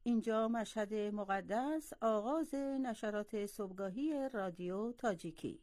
اینجا مشهد مقدس، آغاز نشرات صبحگاهی رادیو تاجیکی.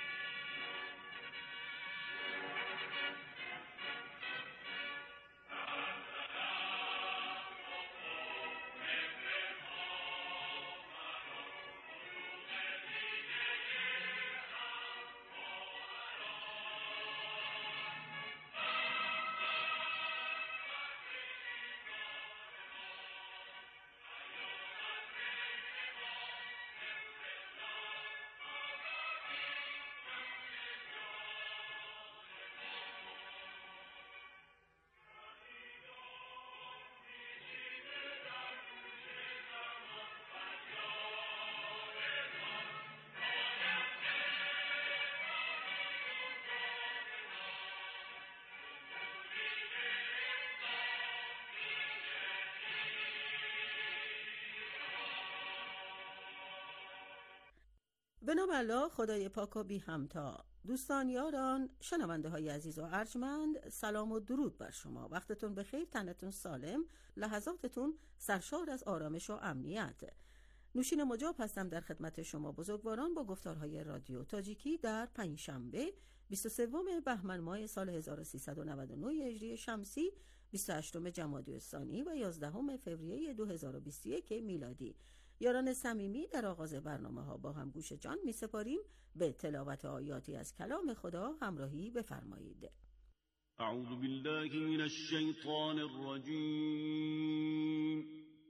به نام الله خدای پاک و بی همتا. دوستان، یاران، شنونده های عزیز و ارجمند، سلام و درود بر شما. وقتتون بخیر، تنتون سالم، لحظاتتون سرشار از آرامش و امنیت. نوشین مجاب هستم در خدمت شما بزرگواران با گفتارهای رادیو تاجیکی در پنجشنبه 23 بهمن ماه سال 1399 هجری شمسی، 28 جمادی الثانی و 11 فوریه 2021 میلادی. یاران صمیمی، در آغاز برنامه ها با هم گوش جان می سپاریم به تلاوت آیاتی از کلام خدا. همراهی بفرمایید. اعوذ بالله من الشیطان الرجیم.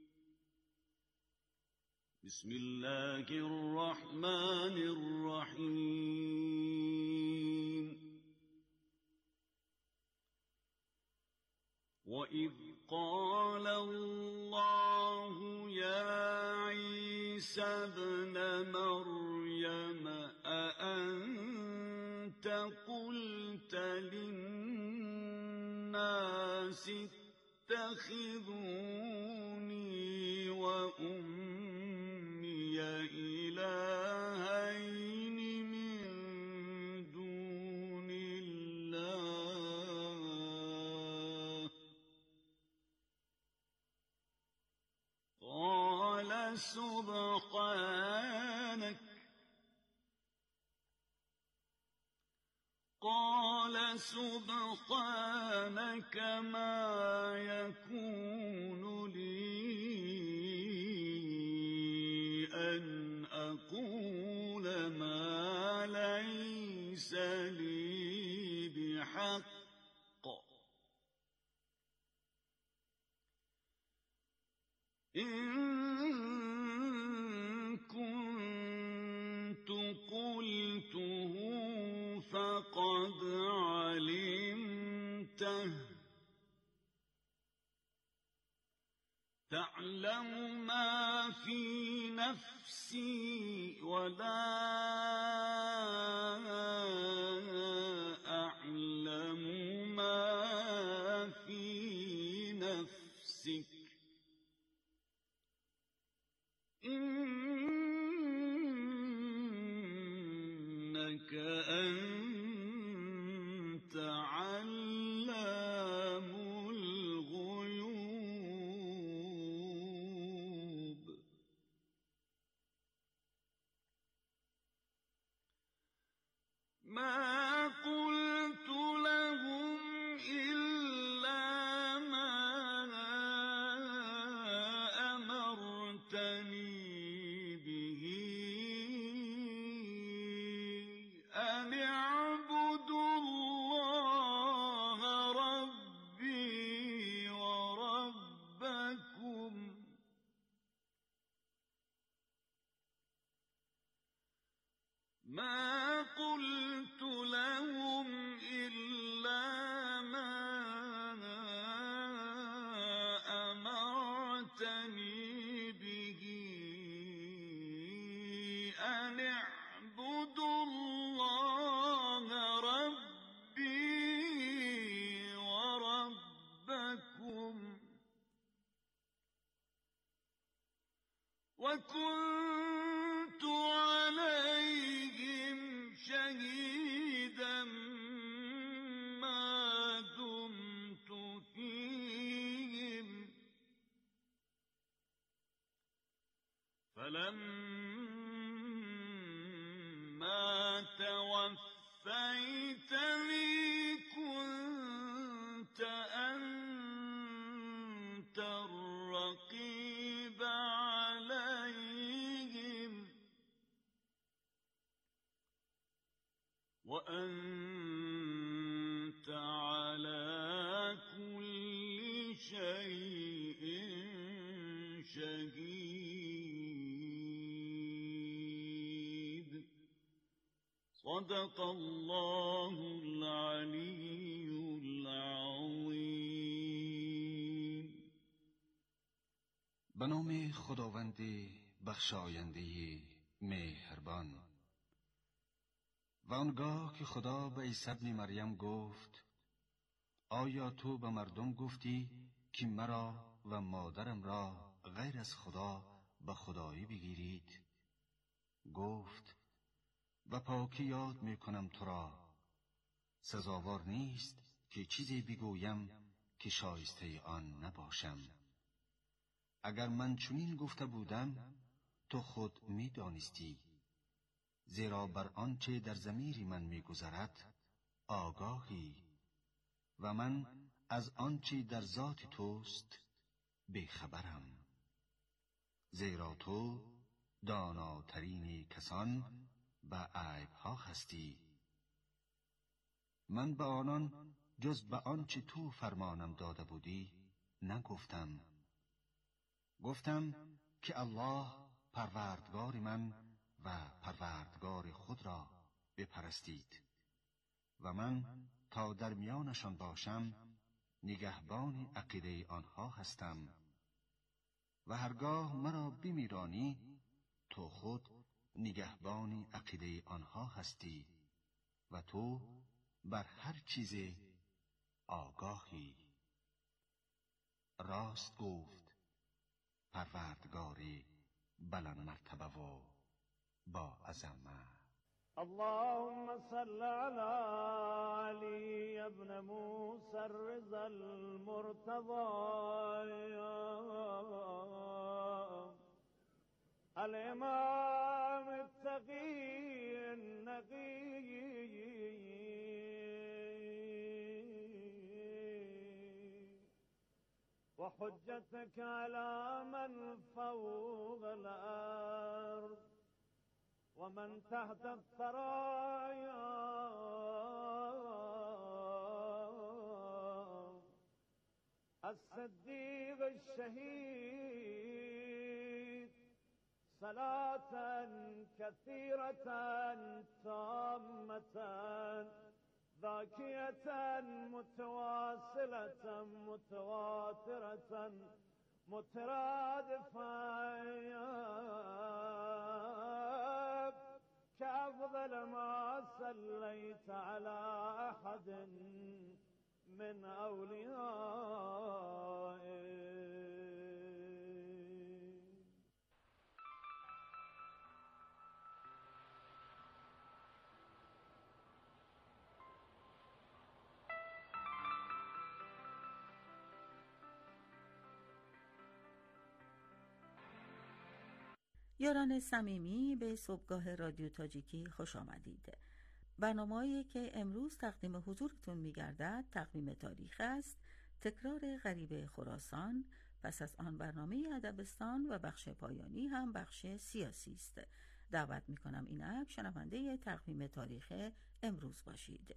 بسم الله الرحمن الرحیم. وَإِذْ قَالَ اللَّهُ يَا عِيسَى ابْنَ مَرْيَمَ أَأَنْتَ قُلْتَ لِلنَّاسِ اتَّخِذُونِي وَأُمِّيَ إِلَٰهَيْنِ مِن دُونِ اللَّهِ قال سبحانك ما يكون لي أن أقول ما ليس لي بحق إن كنت قلته فقد علمته تعلم ما في نفسي ولا أعلم ما في نفسك إنك أنت علام الغيوب. ما قلت لهم إلا ما أمرتني به أن فلما توفیتنی كنت أنت الرقیب علیهم وأنت على كل شيء شهيد. صدق الله العلي العظيم. به نام خداوند بخشاینده مهربان. و آنگاه که خدا به عیسی ابن مریم گفت آیا تو به مردم گفتی که مرا و مادرم را غیر از خدا به خدایی بگیرید؟ گفت و پاکی یاد می کنم تو را، سزاوار نیست که چیزی بگویم که شایسته آن نباشم. اگر من چنین گفته بودم تو خود می دانستی، زیرا بر آنچه در ضمیر من می‌گذرد آگاهی و من از آنچه در ذات توست بیخبرم، زیرا تو داناترین کسان به عیبها هستی. من به آنان جز به آنچه تو فرمانم داده بودی نگفتم. گفتم که الله پروردگار من و پروردگار خود را بپرستید و من تا در میانشان باشم نگهبان عقیده آنها هستم و هرگاه مرا بمیرانی تو خود نگهبان عقیده آنها هستی و تو بر هر چیز آگاهی. راست گفت پروردگار بلند مرتبه و با عظمت. اللهم صل على علي ابن موسى الرضا المرتضى الإمام التقي النقي وحجتك على من فوق الأرض ومن تحت الثرايا الصديق الشهيد صلاة كثيرة تامة ذاكية متواصلة متواترة مترادفة كأفضل ما صليت على أحد من أوليائك. یاران صمیمی به صبحگاه رادیو تاجیکی خوش آمدید. برنامه‌ای که امروز تقدیم حضورتون می‌گردد تقویم تاریخ است، تکرار غریب خراسان، پس از آن برنامه ادبستان و بخش پایانی هم بخش سیاسی است. دعوت می‌کنم اینک شنونده تقویم تاریخ امروز باشید.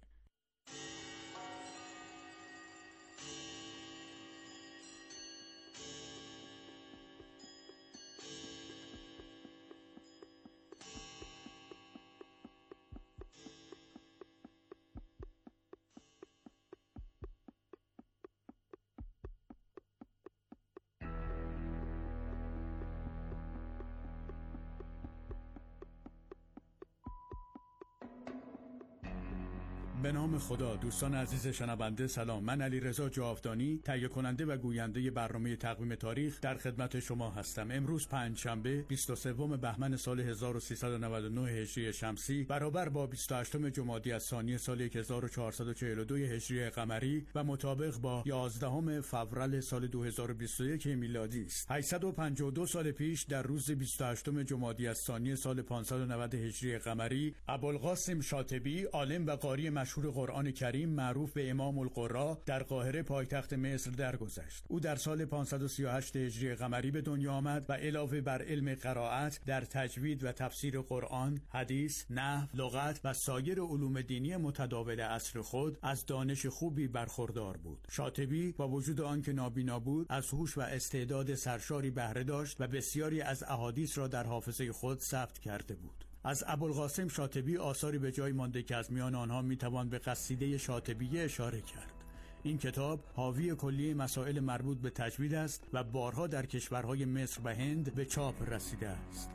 به نام خدا. دوستان عزیز شنونده سلام. من علیرضا جاودانی، تهیه کننده و گوینده برنامه تقویم تاریخ در خدمت شما هستم. امروز پنجشنبه 23 بهمن سال 1399 هجری شمسی برابر با 28 جمادی الثانی سال 1442 هجری قمری و مطابق با 11 فوریه سال 2021 میلادی است. 852 سال پیش در روز 28 جمادی الثانی سال 590 هجری قمری ابوالقاسم شاطبی، عالم و قاری مشهور قرآن کریم معروف به امام القرا، در قاهره پایتخت مصر درگذشت. او در سال 538 هجری قمری به دنیا آمد و علاوه بر علم قرائت در تجوید و تفسیر قرآن، حدیث، نحو، لغت و سایر علوم دینی متداول عصر خود از دانش خوبی برخوردار بود. شاطبی با وجود آنکه نابینا بود، از هوش و استعداد سرشاری بهره داشت و بسیاری از احادیث را در حافظه خود ثبت کرده بود. از ابوالقاسم شاطبی آثاری به جای مانده که از میان آنها میتوان به قصیده شاطبیه اشاره کرد. این کتاب حاوی کلیه مسائل مربوط به تجوید است و بارها در کشورهای مصر و هند به چاپ رسیده است.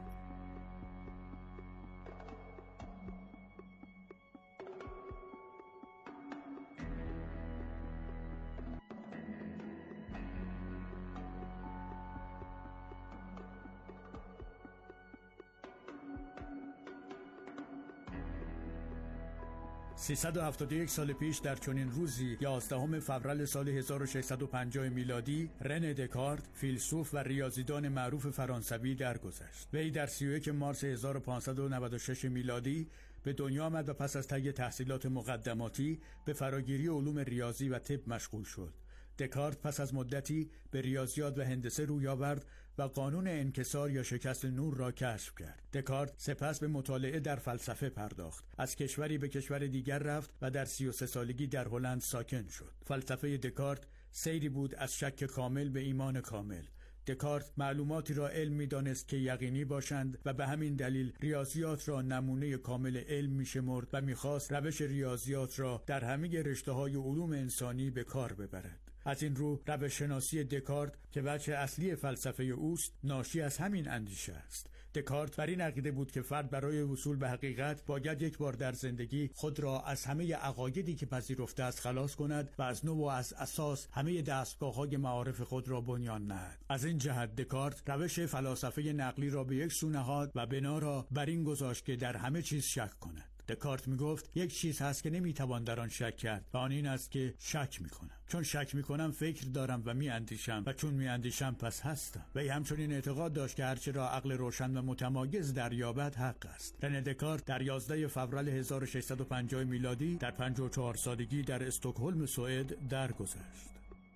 371 سال پیش در چنین روزی 11 فوریه سال 1650 میلادی رن دکارت، فیلسوف و ریاضیدان معروف فرانسوی درگذشت. وی در 31 مارس 1596 میلادی به دنیا آمد و پس از طی تحصیلات مقدماتی به فراگیری علوم ریاضی و طب مشغول شد. دکارت پس از مدتی به ریاضیات و هندسه روی آورد و قانون انکسار یا شکست نور را کشف کرد. دکارت سپس به مطالعه در فلسفه پرداخت. از کشوری به کشور دیگر رفت و در 33 سالگی در هلند ساکن شد. فلسفه دکارت سیری بود از شک کامل به ایمان کامل. دکارت معلوماتی را علم می‌دانست که یقینی باشند و به همین دلیل ریاضیات را نمونه کامل علم می‌شمرد و می‌خواست روش ریاضیات را در همه رشته‌های علوم انسانی به کار ببرد. از این رو روش شناسی دکارت که وجه اصلی فلسفه اوست ناشی از همین اندیشه است. دکارت بر این عقیده بود که فرد برای وصول به حقیقت باید یک بار در زندگی خود را از همه عقایدی که پذیرفته است خلاص کند و از نو و از اساس همه دستگاه‌های معارف خود را بنیان نهد. از این جهت دکارت روش فلاسفه نقلی را به یک سو نهاد و بنا را بر این گذاشت که در همه چیز شک کند. دکارت میگفت یک چیز هست که نمیتوان در آن شک کرد و آن این است که شک میکنم. چون شک میکنم فکر دارم و میاندیشم و چون میاندیشم پس هستم. و همچنین اعتقاد داشت که هرچه را عقل روشن و متمایز دریابد حق است. رن دکارت در 11 فوریه 1650 میلادی در 54 سالگی در استکهلم سوئد درگذشت.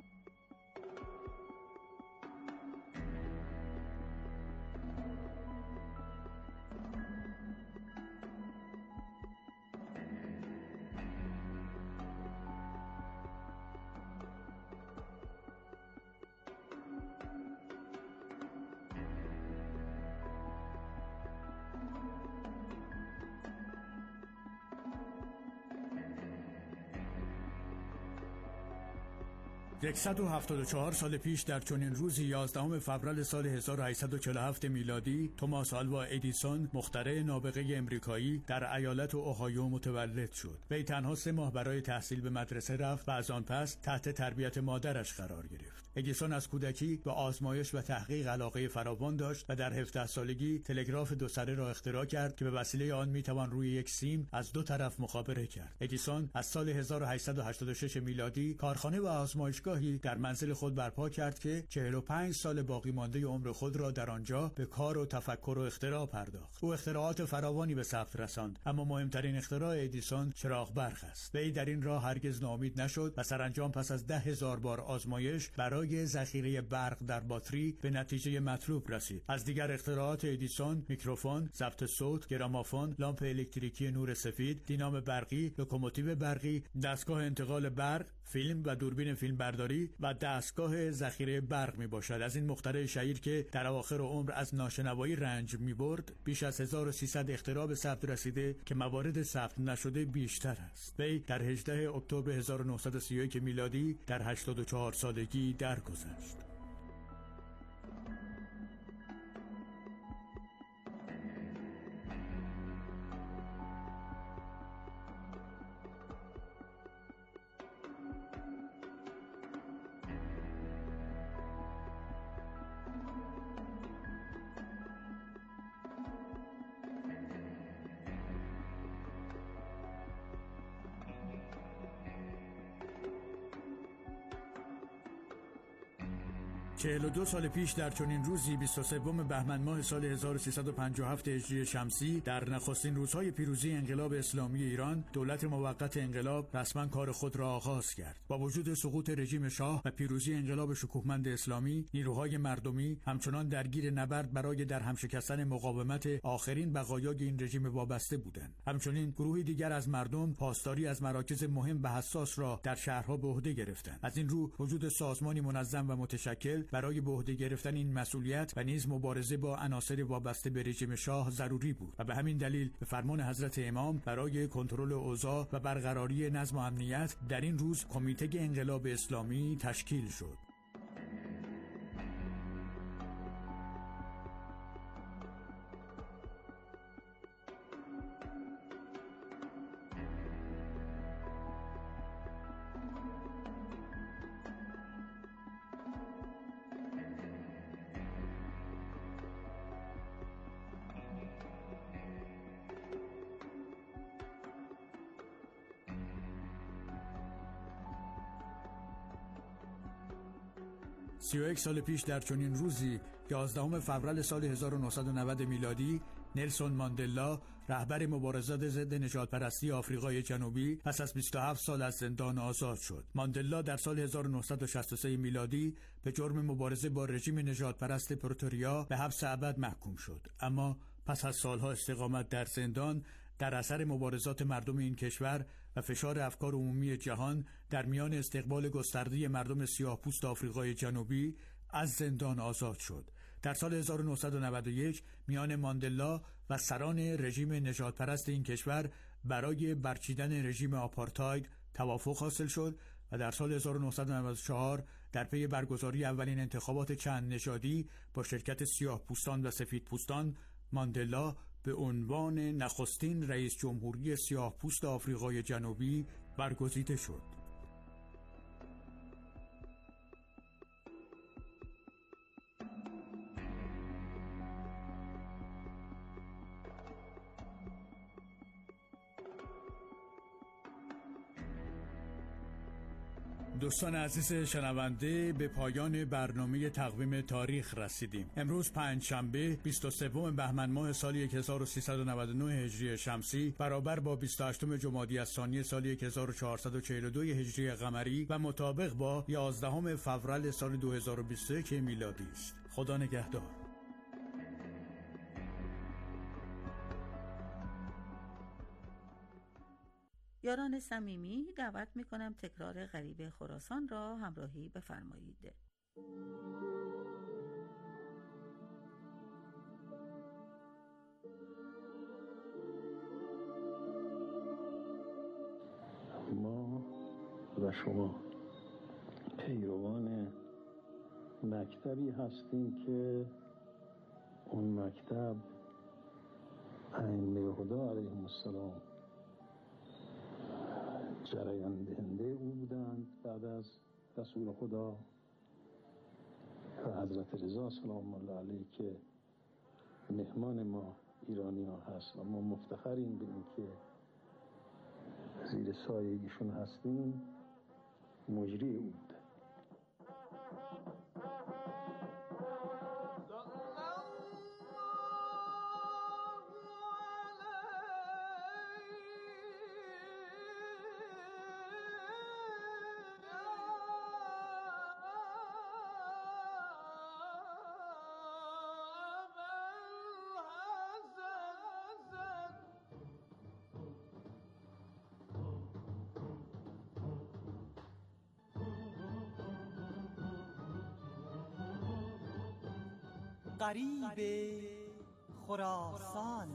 یکصد و 174 سال پیش در چنین روزی 11 فوریه سال 1847 میلادی توماس آلوا ادیسون مخترع نابغه امریکایی در ایالت اوهایو متولد شد. وی تنها 3 ماه برای تحصیل به مدرسه رفت و از آن پس تحت تربیت مادرش قرار گرفت. ادیسون از کودکی به آزمایش و تحقیق علاقه فراوان داشت و در 17 سالگی تلگراف 2 سره را اختراع کرد که به وسیله آن میتوان روی یک سیم از 2 طرف مخابره کرد. ادیسون از سال 1886 میلادی کارخانه و آزمایشگاهی در منزل خود برپا کرد که 45 سال باقی مانده عمر خود را در آنجا به کار و تفکر و اختراع پرداخت. او اختراعات فراوانی به ثبت رساند، اما مهمترین اختراع ادیسون چراغ برق است. وی در این راه هرگز ناامید نشد و سرانجام پس از 10,000 بار آزمایش برای ذخیره برق در باتری به نتیجه مطلوب رسید. از دیگر اختراعات ادیسون میکروفون، ضبط صوت، گرامافون، لامپ الکتریکی نور سفید، دینام برقی، لوکوموتیو برقی، دستگاه انتقال برق، فیلم و دوربین فیلمبرداری و دستگاه ذخیره برق می باشد. از این مخترع شهیر که در اواخر عمر از ناشنوایی رنج می برد بیش از 1300 اختراع به ثبت رسیده که موارد ثبت نشده بیشتر است. وی در 18 اکتبر 1931 میلادی در 84 سالگی درگذشت. 42 سال پیش در چنین روزی 23 بهمن ماه سال 1357 هجری شمسی در نخستین روزهای پیروزی انقلاب اسلامی ایران، دولت موقت انقلاب رسما کار خود را آغاز کرد. با وجود سقوط رژیم شاه و پیروزی انقلاب شکوهمند اسلامی، نیروهای مردمی همچنان درگیر نبرد برای در هم شکستن مقاومت آخرین بقایای این رژیم وابسته بودند. همچنین گروهی دیگر از مردم پاسداری از مراکز مهم و حساس را در شهرها به عهده گرفتند. از این رو وجود سازمانی منظم و متشکل برای به عهده گرفتن این مسئولیت و نیز مبارزه با عناصر وابسته به رژیم شاه ضروری بود و به همین دلیل به فرمان حضرت امام برای کنترل اوضاع و برقراری نظم و امنیت در این روز کمیته انقلاب اسلامی تشکیل شد. سی و یک سال پیش در چنین روزی 11 فوریه سال 1990 میلادی، نلسون ماندلا رهبر مبارزات ضد نژادپرستی آفریقای جنوبی پس از 27 سال از زندان آزاد شد. ماندلا در سال 1963 میلادی به جرم مبارزه با رژیم نژادپرست پروتوریا به حبس ابد محکوم شد، اما پس از سالها استقامت در زندان در اثر مبارزات مردم این کشور و فشار افکار عمومی جهان در میان استقبال گسترده مردم سیاه‌پوست آفریقای جنوبی از زندان آزاد شد. در سال 1991 میان ماندلا و سران رژیم نژادپرست این کشور برای برچیدن رژیم آپارتاید توافق حاصل شد و در سال 1994 در پی برگزاری اولین انتخابات چند نژادی با شرکت سیاه‌پوستان و سفیدپوستان، ماندلا به عنوان نخستین رئیس جمهوری سیاه‌پوست آفریقای جنوبی برگزیده شد. دوستان عزیز شنونده، به پایان برنامه تقویم تاریخ رسیدیم. امروز پنجشنبه 23 بهمن ماه سال 1399 هجری شمسی برابر با 28 جمادی الثانی سال 1442 هجری قمری و مطابق با 11 فوریه سال 2021 میلادی است. خدا نگهدار. یاران صمیمی، دعوت می‌کنم تکرار غریب خراسان را همراهی بفرمایید. ما و شما پیروان مکتبی هستیم که اون مکتب ائمه خدا علیهم السلام جریان دهنده او بودند بعد از رسول خدا و حضرت رضا سلام الله علیه که مهمان ما ایرانی ها هست و ما مفتخریم به این که زیر سایه ایشون هستیم. مجری او بوده. غریب خراسان.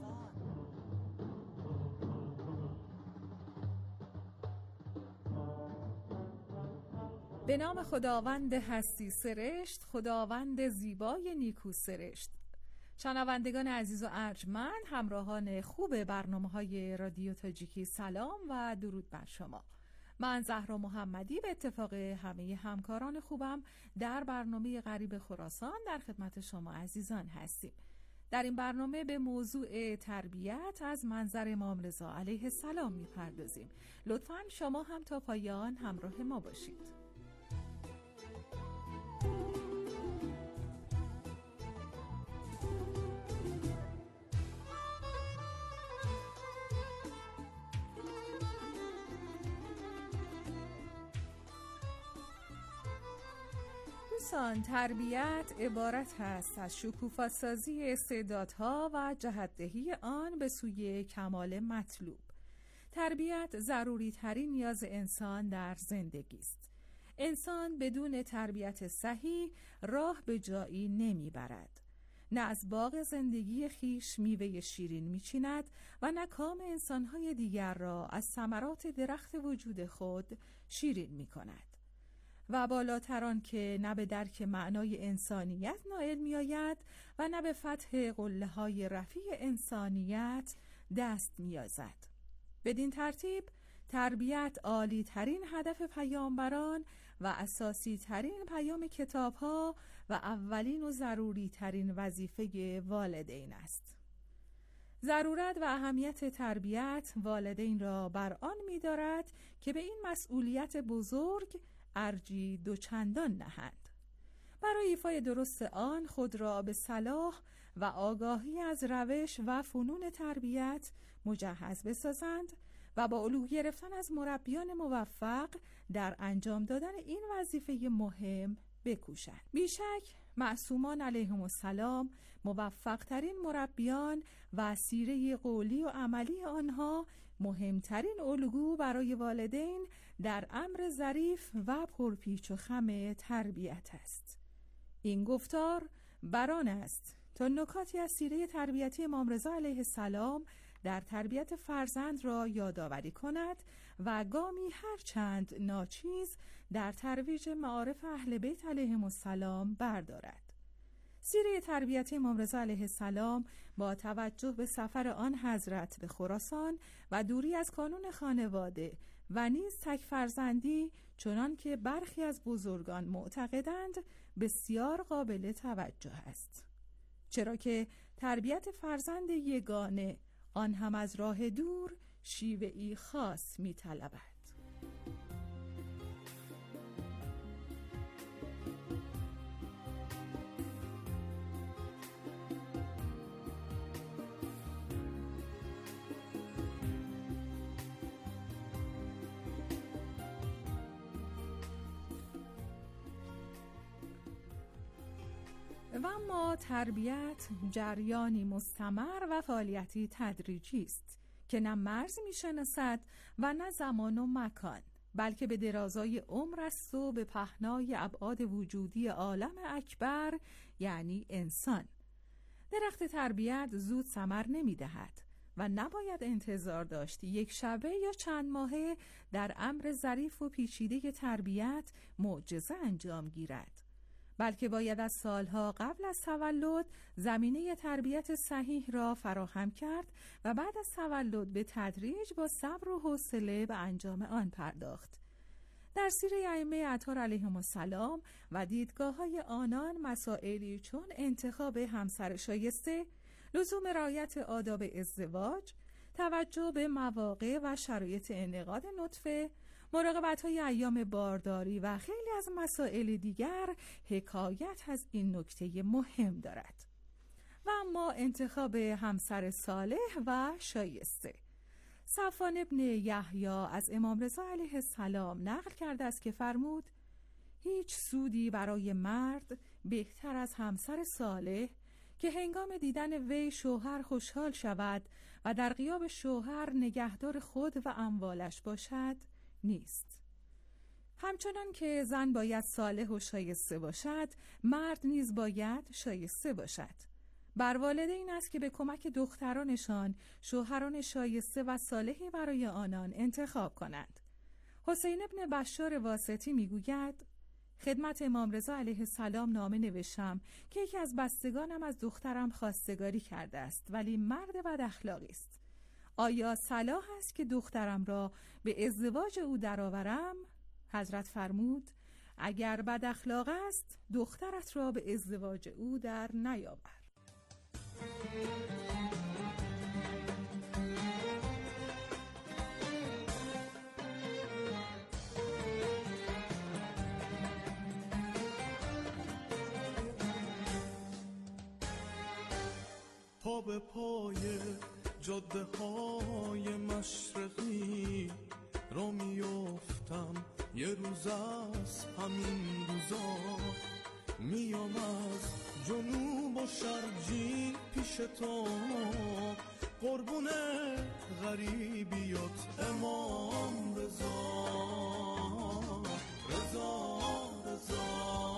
به نام خداوند هستی سرشت، خداوند زیبای نیکو سرشت. شنوندگان عزیز و ارجمند، همراهان خوب برنامه‌های رادیو تاجیکی، سلام و درود بر شما. من زهرا محمدی به اتفاق همه همکاران خوبم در برنامه غریب خراسان در خدمت شما عزیزان هستیم. در این برنامه به موضوع تربیت از منظر امام رضا علیه السلام می‌پردازیم. لطفاً شما هم تا پایان همراه ما باشید. دوستان، تربیت عبارت است از شکوفاسازی استعدادها و جهت‌دهی آن به سوی کمال مطلوب. تربیت ضروری ترین نیاز انسان در زندگی است. انسان بدون تربیت صحیح راه به جایی نمیبرد. نه از باغ زندگی خیش میوه شیرین میچیند و نه کام انسانهای دیگر را از ثمرات درخت وجود خود شیرین میکند. و بالاتر آن که نه به درک معنای انسانیت نائل میآید و نه به فتح قله‌های رفیع انسانیت دست میازد. بدین ترتیب تربیت عالی ترین هدف پیامبران و اساسی ترین پیام کتاب‌ها و اولین و ضروری ترین وظیفه والدین است. ضرورت و اهمیت تربیت والدین را بر آن می‌دارد که به این مسئولیت بزرگ ارجی دوچندان نهند. برای ایفای درست آن خود را به صلاح و آگاهی از روش و فنون تربیت مجهز بسازند و با الگو گرفتن از مربیان موفق در انجام دادن این وظیفه مهم بکوشند. بیشک معصومان علیهم السلام موفق ترین مربیان و سیره قولی و عملی آنها مهمترین الگو برای والدین در امر ظریف و پرپیچ و خم تربیت است. این گفتار بران است تا نکاتی از سیره تربیتی امام رضا علیه السلام در تربیت فرزند را یادآوری کند و گامی هر چند ناچیز در ترویج معارف اهل بیت علیهم السلام بردارد. سیره تربیتی امام رضا علیه السلام با توجه به سفر آن حضرت به خراسان و دوری از کانون خانواده و نیز تک فرزندی چنان که برخی از بزرگان معتقدند بسیار قابل توجه است، چرا که تربیت فرزند یگانه آن هم از راه دور شیوه‌ای خاص می‌طلبد. و اما تربیت جریانی مستمر و فعالیتی تدریجی است که نه مرز می‌شناسد و نه زمان و مکان، بلکه به درازای عمر است و به پهنای ابعاد وجودی عالم اکبر یعنی انسان. درخت تربیت زود ثمر نمی‌دهد و نباید انتظار داشت یک شبه یا چند ماهه در امر ظریف و پیچیده تربیت معجزه انجام گیرد، بلکه باید از سالها قبل از تولد زمینه تربیت صحیح را فراهم کرد و بعد از تولد به تدریج با صبر و حوصله به انجام آن پرداخت. در سیره ائمه اطهار علیهم السلام و دیدگاه‌های آنان مسائلی چون انتخاب همسر شایسته، لزوم رعایت آداب ازدواج، توجه به مواقع و شرایط انعقاد نطفه، مراقبت‌های ایام بارداری و خیلی از مسائل دیگر حکایت از این نکته مهم دارد. و اما انتخاب همسر صالح و شایسته. صفوان ابن یحیی از امام رضا علیه السلام نقل کرده است که فرمود: هیچ سودی برای مرد بهتر از همسر صالح که هنگام دیدن وی شوهر خوشحال شود و در غیاب شوهر نگهدار خود و اموالش باشد نیست. همچنان که زن باید صالح و شایسته باشد، مرد نیز باید شایسته باشد. بر والدین است که به کمک دخترانشان شوهران شایسته و صالحی برای آنان انتخاب کنند. حسین ابن بشار واسطی میگوید: خدمت امام رضا علیه السلام نامه نوشتم که یکی از بستگانم از دخترم خواستگاری کرده است، ولی مرد بد اخلاقی است. آیا صلاح است که دخترم را به ازدواج او درآورم؟ حضرت فرمود: اگر بد اخلاق است دخترت را به ازدواج او در نیاور. پا به پای جاده های مشرقی را میافتم، یه روز از همین روزا میام از جنوب و شرقی پیش تو، قربون غریبیات امام رضا رضا رضا.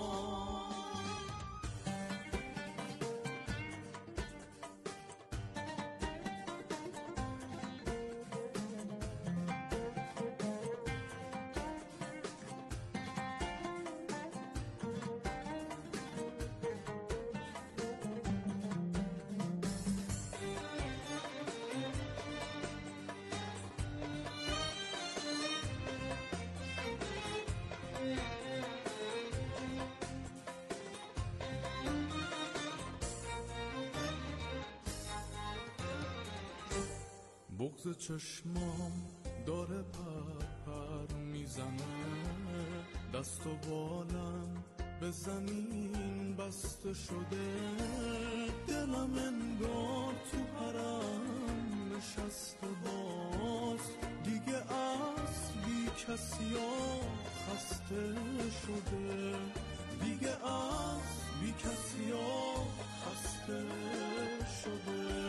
بغض چشمام داره پر میزنه، دست و بالم به زمین بسته شده، دلم انگار تو حرم نشسته باز، دیگه از بی کسیا خسته شده، دیگه از بی کسیا خسته شده.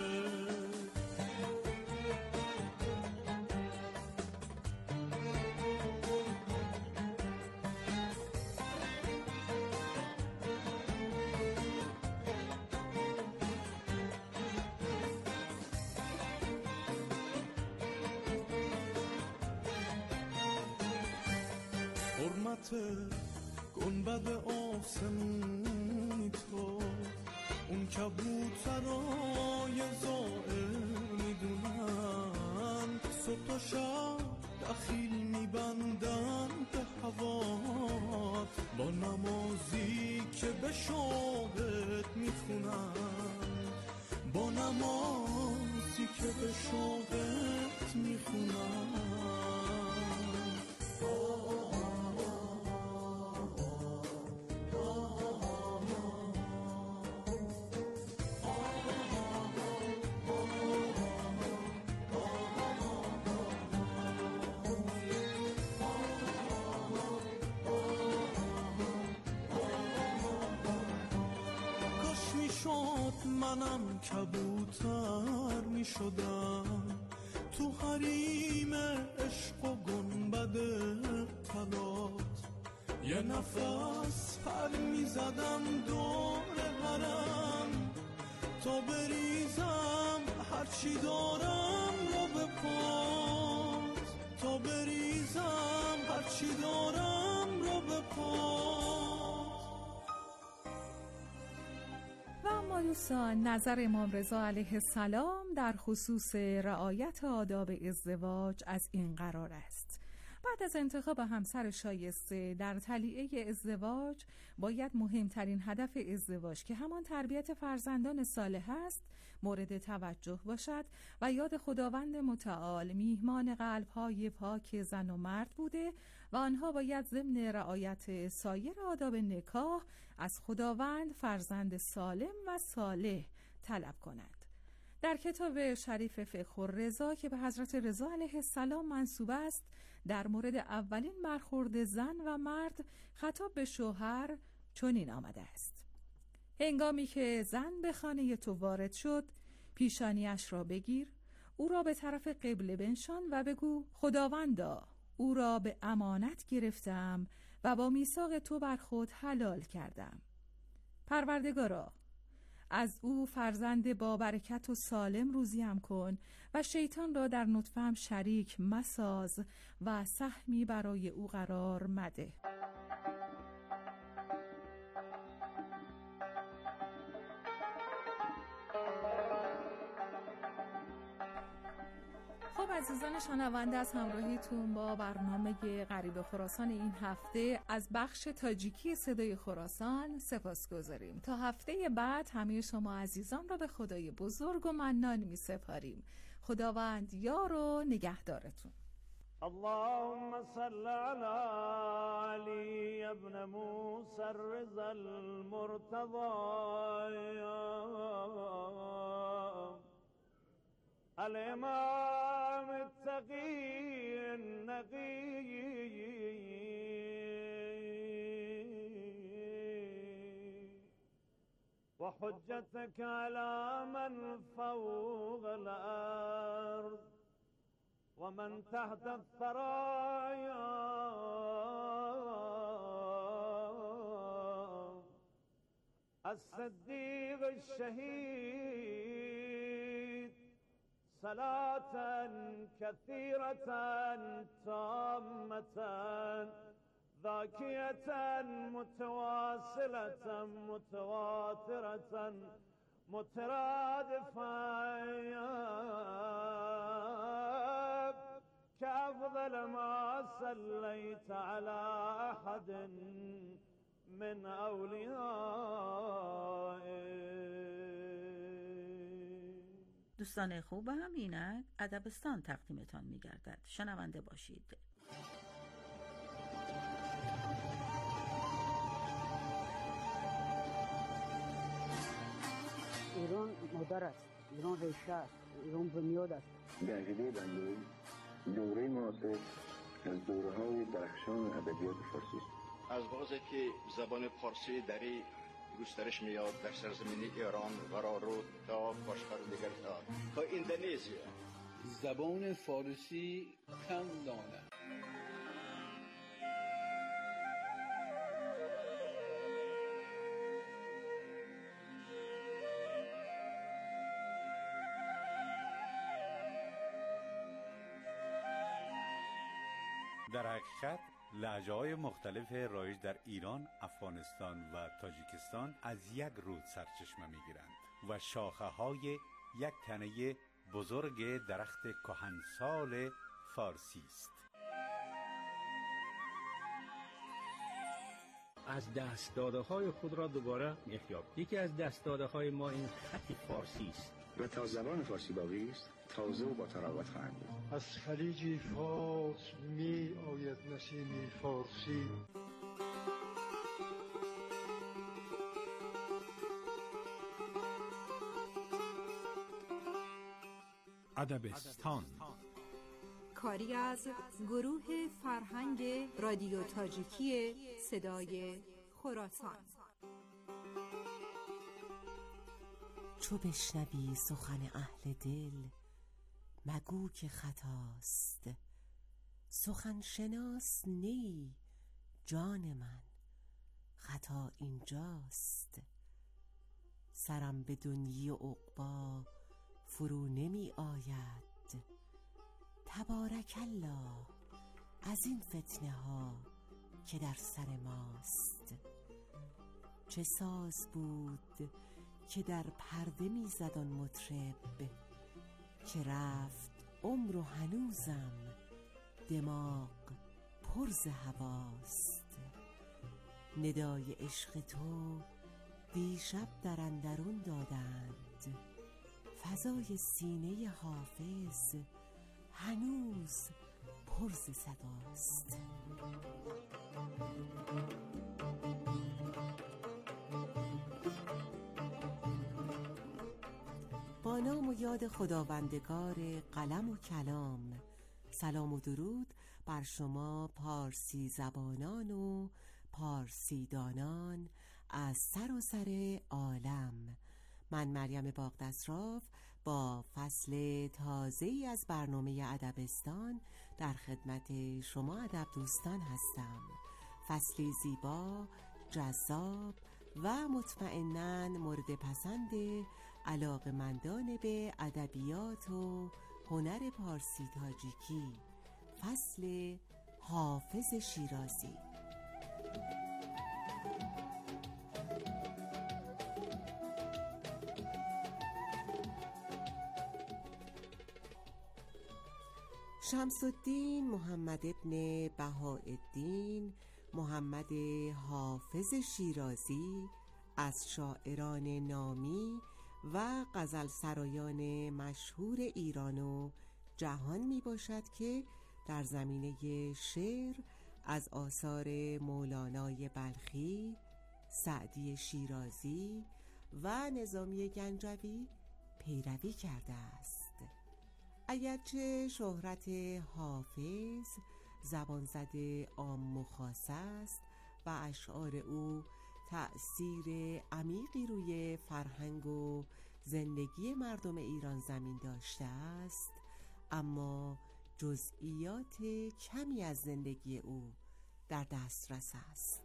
حرمت گنبد آسمونی تو، اون کبوترای زائر میدونن، صبح تا شب دخیل میبندن به هوات، با نمازی که به شوقت میخونن، با نمازی که به شوقت میخونن. منم کبوتر می شدم تو حریم عشق و گنبد طلات، یه نفس پر می زدم دور حرم تا بریزم هرچی دارم رو به پات، تا بریزم هرچی دارم رو به پات. و اما دوستان، نظر امام رضا علیه السلام در خصوص رعایت آداب ازدواج از این قرار است: بعد از انتخاب همسر شایسته در طلیعه ازدواج، باید مهمترین هدف ازدواج که همان تربیت فرزندان صالح است مورد توجه باشد و یاد خداوند متعال میهمان قلب‌های پاک زن و مرد بوده و آنها باید ضمن رعایت سایر آداب نکاح از خداوند فرزند سالم و صالح طلب کنند. در کتاب شریف فقه الرضا که به حضرت رضا علیه السلام منسوب است، در مورد اولین برخورد زن و مرد خطاب به شوهر چنین آمده است: هنگامی که زن به خانه تو وارد شد، پیشانیش را بگیر، او را به طرف قبله بنشان و بگو: خداوندا، او را به امانت گرفتم و با میثاق تو بر خود حلال کردم. پروردگارا، از او فرزند با برکت و سالم روزیم کن و شیطان را در نطفه‌ام شریک مساز و سهمی برای او قرار مده. خب عزیزان شنونده، از همراهیتون با برنامه غریب خراسان این هفته از بخش تاجیکی صدای خراسان سپاسگزاریم. تا هفته بعد همه شما عزیزان را به خدای بزرگ و منان می سپاریم. خداوند یار و نگهدارتون. اللهم صل على علي ابن موسى الرضا المرتضى الإمام التقي النقي وحجتك على من فوق الأرض ومن تحت الثرايا الصديق الشهيد صلاة كثيرة تامة ذاكية متواصلة متواترة مترادفة كأفضل ما صليت على أحد من أوليائك. دوستان خوبم، اینک ادبستان تقدیمتان می‌گردد. شنونده باشید. ایران مادر است، ایران ریشه است، ایران بنیاد است. به عقیده بنده دوره معاصر از دوره‌های درخشان ادبیات فارسی است. از وقتی که زبان فارسی در گسترش میاد در سرزمین ایران قرار تا باشتر دیگر تا اندونزیا زبان فارسی کم دانه. در حقیقت لهجه‌های مختلف رایج در ایران، افغانستان و تاجیکستان از یک رود سرچشمه می‌گیرند و شاخه‌های یک تنه بزرگ درخت کهنسال فارسی است. از دست‌داده‌های خود را دوباره می‌یابیم. یکی از دست‌داده‌های ما این خط فارسی است و تا زبان فارسی باقی است تازه و با تراوت خواهند بود. از خلیج فارس می آید نسیم فارسی. ادبستان کاری از گروه فرهنگ رادیو تاجیکی صدای خراسان. چو بشنوی سخن اهل دل مگو که خطاست، سخن شناس نی جان من، خطا اینجاست. سرم به دنیی و عقبا فرو نمی آید، تبارک الله از این فتنه ها که در سر ماست. چه ساز بود که در پرده می زد آن مطرب، که رفت عمر و هنوزم دماغ پر ز هواست. ندای عشق تو دیشب در اندرون دادند، فضای سینه حافظ هنوز پر ز صداست. با نام و یاد خداوندگار قلم و کلام، سلام و درود بر شما پارسی زبانان و پارسی دانان از سراسر عالم. من مریم باغدست‌راف با فصل تازه‌ای از برنامه ادبستان در خدمت شما ادب دوستان هستم. فصلی زیبا، جذاب و مطمئناً مورد پسند علاقه‌مندان به ادبیات و هنر پارسی تاجیکی، فصل حافظ شیرازی. شمس الدین محمد ابن بهاءالدین محمد حافظ شیرازی از شاعران نامی و غزل سرایان مشهور ایران و جهان می باشد که در زمینه شعر از آثار مولانای بلخی، سعدی شیرازی و نظامی گنجوی پیروی کرده است. اگرچه شهرت حافظ زبان زده عام و خاص است و اشعار او تأثیر عمیقی روی فرهنگ و زندگی مردم ایران زمین داشته است، اما جزئیات کمی از زندگی او در دسترس است.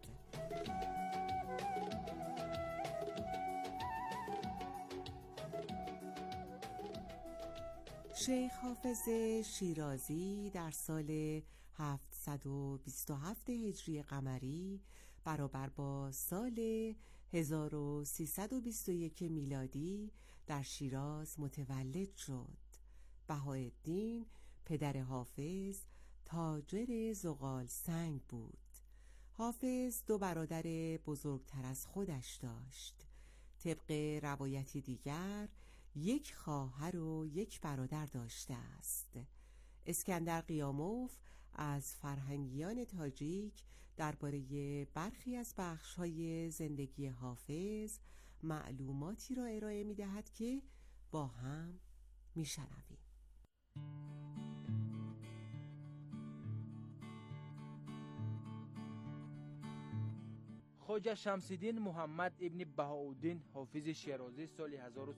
شیخ حافظ شیرازی در سال 727 هجری قمری برابر با سال 1321 میلادی در شیراز متولد شد. بهاءالدین پدر حافظ تاجر زغال سنگ بود. حافظ 2 برادر بزرگتر از خودش داشت. طبق روایتی دیگر 1 خواهر و 1 برادر داشته است. اسکندر قیاموف از فرهنگیان تاجیک درباره برخی از بخش‌های زندگی حافظ معلوماتی را ارائه می‌دهد که با هم می‌شنویم. خواجه شمس‌الدین محمد ابن بهاءالدین حافظ شیرازی سال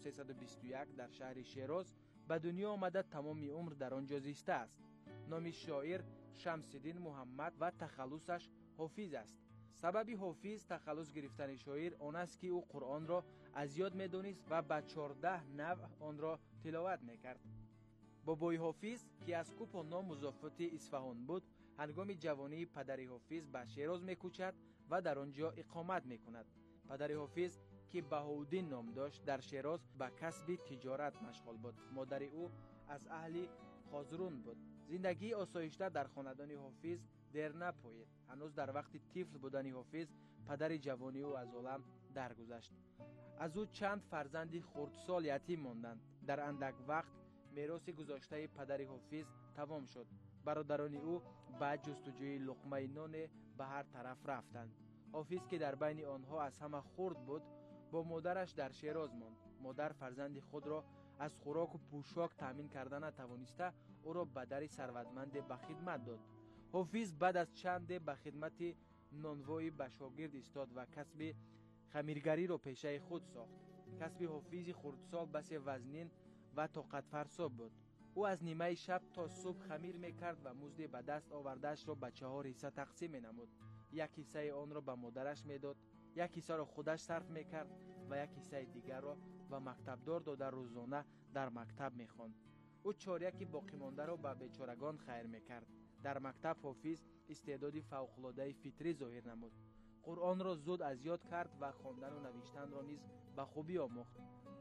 1321 در شهر شیراز به دنیا آمده. تمام عمر در آنجا زیسته است. نام شاعر شمس‌الدین محمد و تخلصش حافظ است. سبب حافظ تخلص گرفتن شاعر آن است که او قرآن را از یاد می‌دانست و به 14 نوع آن را تلاوت می‌کرد. بابای حافظ که از کوپانا مضافات اصفهان بود، هنگام جوانی پدر حافظ به شیراز می‌کوچد و در آنجا اقامت می‌کند. پدر حافظ که بهاءالدین نام داشت در شیراز به کسب تجارت مشغول بود. مادر او از اهل خازرون بود. زندگی آسایشته در خاندان حافظ در نپایید. هنوز در وقت طفل بودن حافظ پدر جوانی او از عالم درگذشت. از او چند فرزند خردسال یتیم ماندند. در اندک وقت میراث گذاشته پدر حافظ تمام شد. برادران او بعد جستجوی لقمه نان به هر طرف رفتند. حافظ که در بین آنها از همه خرد بود، با مادرش در شیراز ماند. مادر فرزند خود را از خوراک و پوشاک تامین کردن نتوانسته او را به در ثروتمند به خدمت داد. حافظ بعد از چند به خدمت نانوایی به شاگرد ایستاد و کسب خمیرگری را پیشه خود ساخت. کسب حافظ خردسال بس وزنین و طاقت فرسا بود. او از نیمه شب تا صبح خمیر میکرد و مزد به دست آوردهش را به 4 حصه تقسیم مینمود. 1 حصه آن را به مادرش میداد، 1 حصه را خودش صرف میکرد و 1 حصه دیگر را به مکتبدار داده روزانه در مکتب میخواند. او 4 باقی مانده را به بیچارگان خیر میکرد. در مکتب حافظ استعداد فوق‌العاده فطری ظاهر نمود. قرآن را زود از یاد کرد و خواندن و نوشتن را نیز به خوبی آموخت.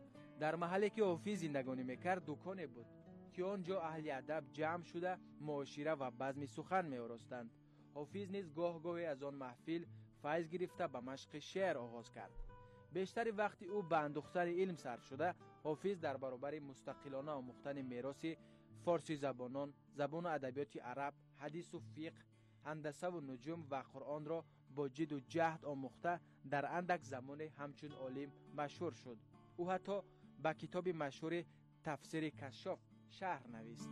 در محلی که حافظ زندگانی میکرد دکانی بود که آنجا اهل ادب جمع شده معاشره و بزم سخن می‌آراستند. حافظ نیز گاه گاهی از آن محفل فیض گرفته به مشق شعر آغاز کرد. بیشتر وقت او به اندوختن علم صرف شده. حافظ در برابر مستقلانه آموختن میراث فارسی زبانان، زبان و ادبیات عرب، حدیث و فقه، هندسه و نجوم و قرآن را با جد و جهد آموخته در اندک زمان همچون عالم مشهور شد. او حتی با کتاب مشهور تفسیر کشاف شرح نویست.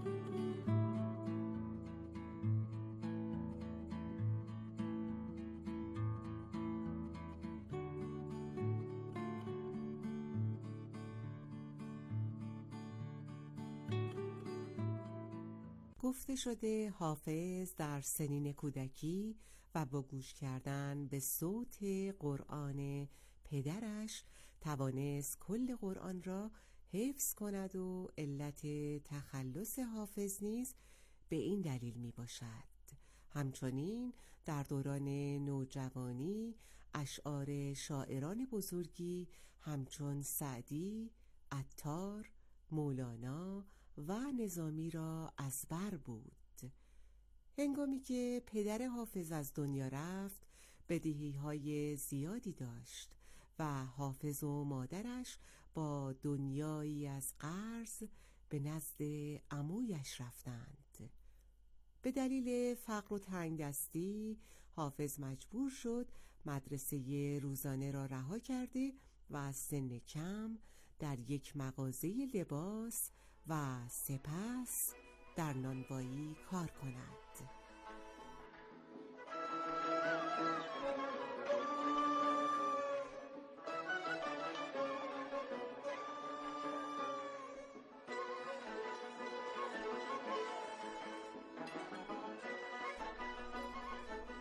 گفته شده حافظ در سنین کودکی و با گوش کردن به صوت قرآن پدرش توانست کل قرآن را حفظ کند و علت تخلص حافظ نیز به این دلیل می باشد. همچنین در دوران نوجوانی اشعار شاعران بزرگی همچون سعدی، عطار، مولانا و نظامی را از بر بود. هنگامی که پدر حافظ از دنیا رفت بدهی‌های زیادی داشت و حافظ و مادرش با دنیایی از قرض به نزد عمویش رفتند. به دلیل فقر و تنگدستی حافظ مجبور شد مدرسه روزانه را رها کرده و از سن کم در یک مغازه لباس و سپس در نانوایی کار کند.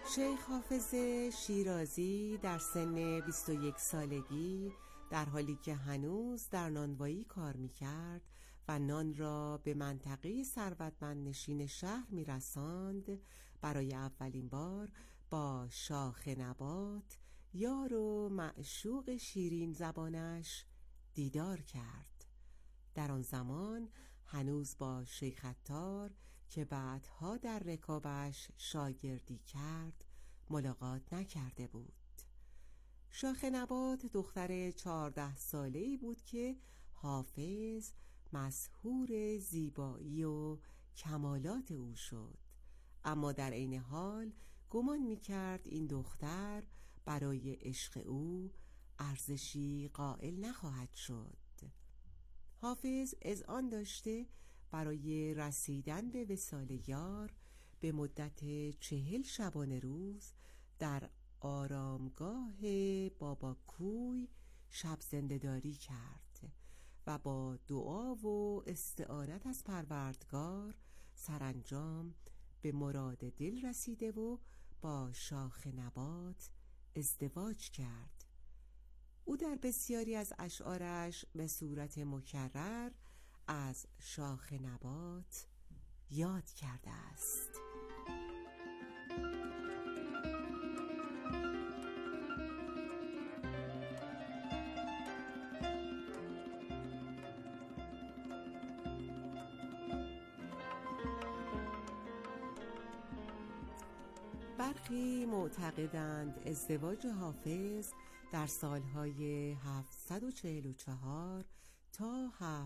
شیخ حافظ شیرازی در سن 21 سالگی در حالی که هنوز در نانوایی کار می‌کرد و نان را به منطقه ثروتمندنشین شهر می‌رساند، برای اولین بار با شاخ نبات، یار و معشوق شیرین زبانش، دیدار کرد. در آن زمان هنوز با شیخ عطار که بعدها در رکابش شاگردی کرد ملاقات نکرده بود. شاخ نبات دختر 14 ساله‌ای بود که حافظ مسحور زیبایی و کمالات او شد، اما در عین حال گمان می‌کرد این دختر برای عشق او ارزشی قائل نخواهد شد. حافظ اذعان داشته برای رسیدن به وصال یار به مدت 40 شبانه روز در آرامگاه بابا کوی شب زنده‌داری کرد و با دعا و استعانت از پروردگار سرانجام به مراد دل رسیده و با شاخ نبات ازدواج کرد. او در بسیاری از اشعارش به صورت مکرر از شاخ نبات یاد کرده است. برخی معتقدند ازدواج حافظ در سالهای 744 تا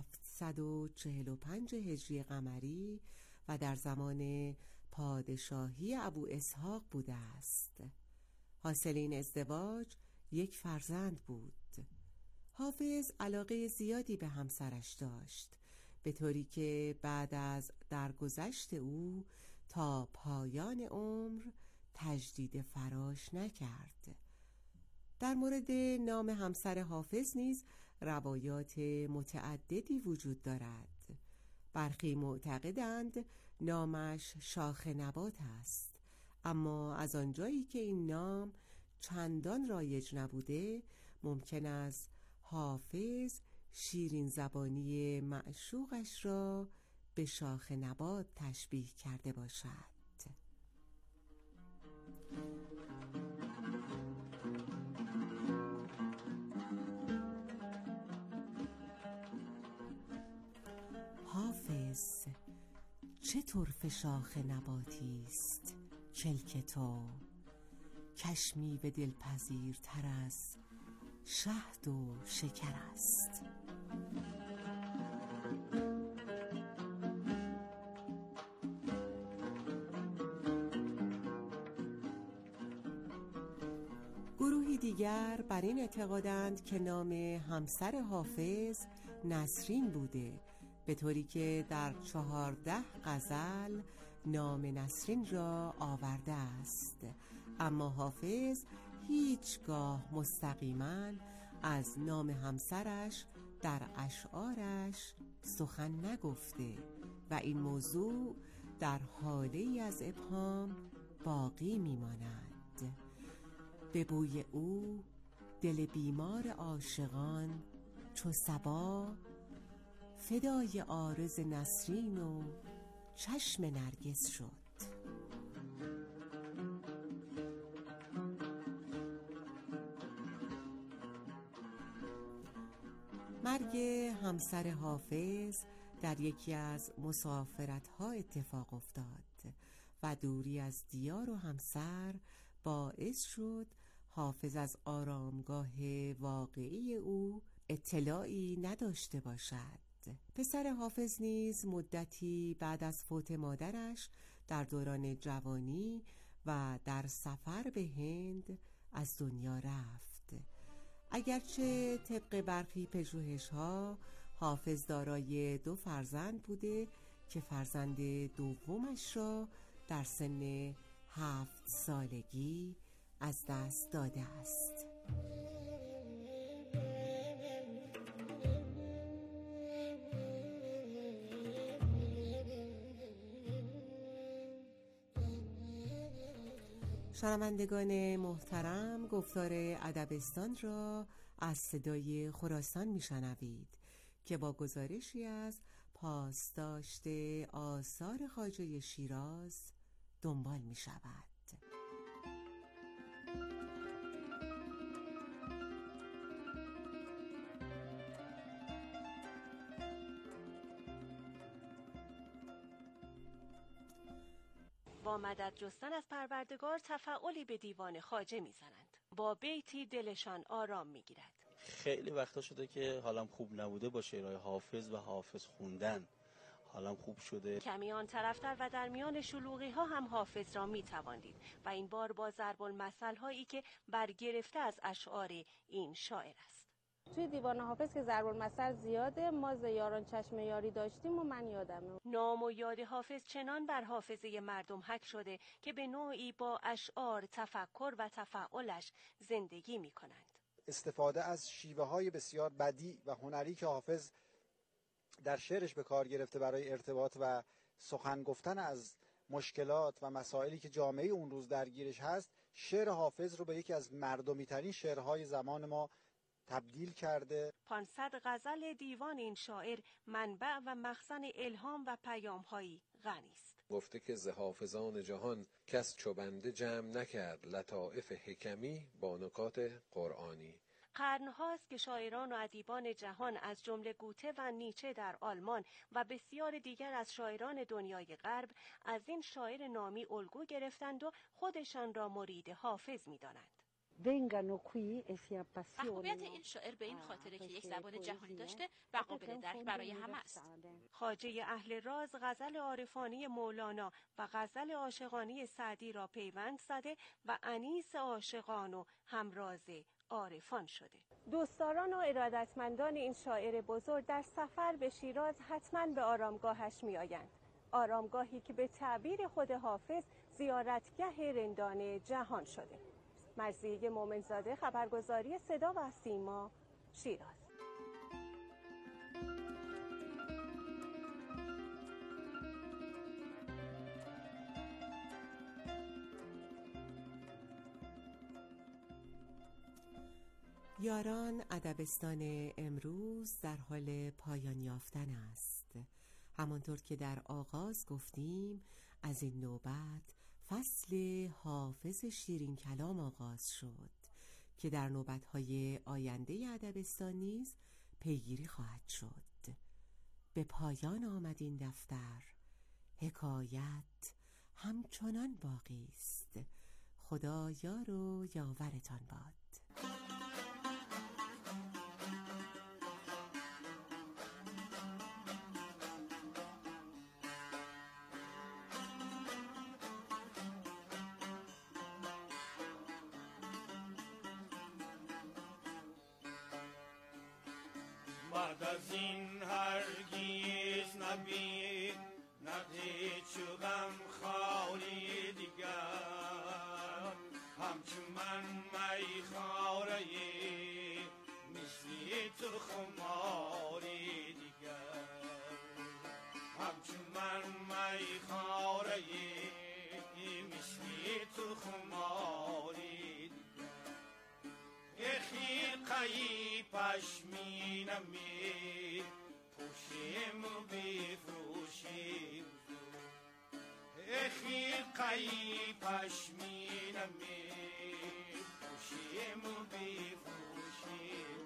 745 هجری قمری و در زمان پادشاهی ابو اسحاق بوده است. حاصل این ازدواج یک فرزند بود. حافظ علاقه زیادی به همسرش داشت، به طوری که بعد از درگذشت او تا پایان عمر تجدید فراش نکرد. در مورد نام همسر حافظ نیز روایات متعددی وجود دارد. برخی معتقدند نامش شاخ نبات است، اما از آنجایی که این نام چندان رایج نبوده، ممکن است حافظ شیرین زبانی معشوقش را به شاخ نبات تشبیه کرده باشد. حافظ چه طرف شاخ نباتی است کلک تو، کشمی به دلپذیرتر از شهد و شکر است. گروهی دیگر بر این اعتقادند که نام همسر حافظ نسرین بوده، به طوری که در 14 غزل نام نسرین را آورده است، اما حافظ هیچگاه مستقیما از نام همسرش در اشعارش سخن نگفته و این موضوع در حاله‌ای از ابهام باقی میماند. به بوی او دل بیمار عاشقان چو صبا، فدای عارض نسرین و چشم نرگس شد. مرگ همسر حافظ در یکی از مسافرت‌ها اتفاق افتاد و دوری از دیار و همسر باعث شد حافظ از آرامگاه واقعی او اطلاعی نداشته باشد. پسر حافظ نیز مدتی بعد از فوت مادرش در دوران جوانی و در سفر به هند از دنیا رفت. اگرچه طبق برخی پژوهش‌ها حافظ دارای 2 فرزند بوده که فرزند دومش را در سن 7 سالگی از دست داده است. شنوندگان محترم، گفتار ادبستان را از صدای خراسان میشنوید که با گزارشی از پاسداشت آثار خواجه شیراز دنبال می شود. با مدد جستن از پروردگار تفعلی به دیوان خواجه میزنند. با بیتی دلشان آرام میگیرد. خیلی وقتا شده که حالم خوب نبوده با شعرهای حافظ و حافظ خوندن حالم خوب شده. کمی آن طرفتر و در میان شلوغی ها هم حافظ را میتواندید و این بار با ضرب المثل هایی که برگرفته از اشعار این شاعر است. توی دیوان حافظ که ضرب المثل زیاده، ما ز یاران چشم یاری داشتیم و من یادمه. نام و یاد حافظ چنان بر حافظه مردم حک شده که به نوعی با اشعار تفکر و تفاعلش زندگی می کنند. استفاده از شیوه های بسیار بدیع و هنری که حافظ در شعرش به کار گرفته برای ارتباط و سخن گفتن از مشکلات و مسائلی که جامعه اون روز درگیرش هست، شعر حافظ رو به یکی از مردمی ترین شعرهای زمان ما تبدیل کرده. 500 غزل دیوان این شاعر منبع و مخزن الهام و پیام‌هایی غنی است. گفته که ز حافظان جهان کس چو بنده جمع نکرد لطائف حکمی با نکات قرآنی. قرن‌هاست که شاعران و ادیبان جهان از جمله گوته و نیچه در آلمان و بسیار دیگر از شاعران دنیای غرب از این شاعر نامی الگو گرفتند و خودشان را مرید حافظ می‌دانند. محبوبیت این شاعر به این خاطره که یک زبان جهانی داشته و قابل درک برای همه است. خواجه اهل راز غزل عارفانی مولانا و غزل عاشقانی سعدی را پیوند زده و انیس عاشقان و همراز عارفان شده. دوستداران و ارادتمندان این شاعر بزرگ در سفر به شیراز حتما به آرامگاهش می آیند. آرامگاهی که به تعبیر خود حافظ زیارتگاه رندان جهان شده. مرضیه مومنزاده، خبرگزاری صدا و سیما، شیراز. یاران، ادبستان امروز در حال پایان یافتن است. همانطور که در آغاز گفتیم، از این نوبت فصل حافظ شیرین کلام آغاز شد که در نوبت‌های آینده ادبستان نیز پیگیری خواهد شد. به پایان آمد این دفتر، حکایت همچنان باقی است. خدا یار و یاورتان باد. بعد از این هرگیز نبید ندید چو غم خاری دیگر، همچو من میخواره مثلی تو خماری دیگر، همچو من میخواره مثلی تو خماری دیگر، خیقی پشمینمی پوشیم و بفروشیم، خیقی پشمینمی پوشیم و بفروشیم،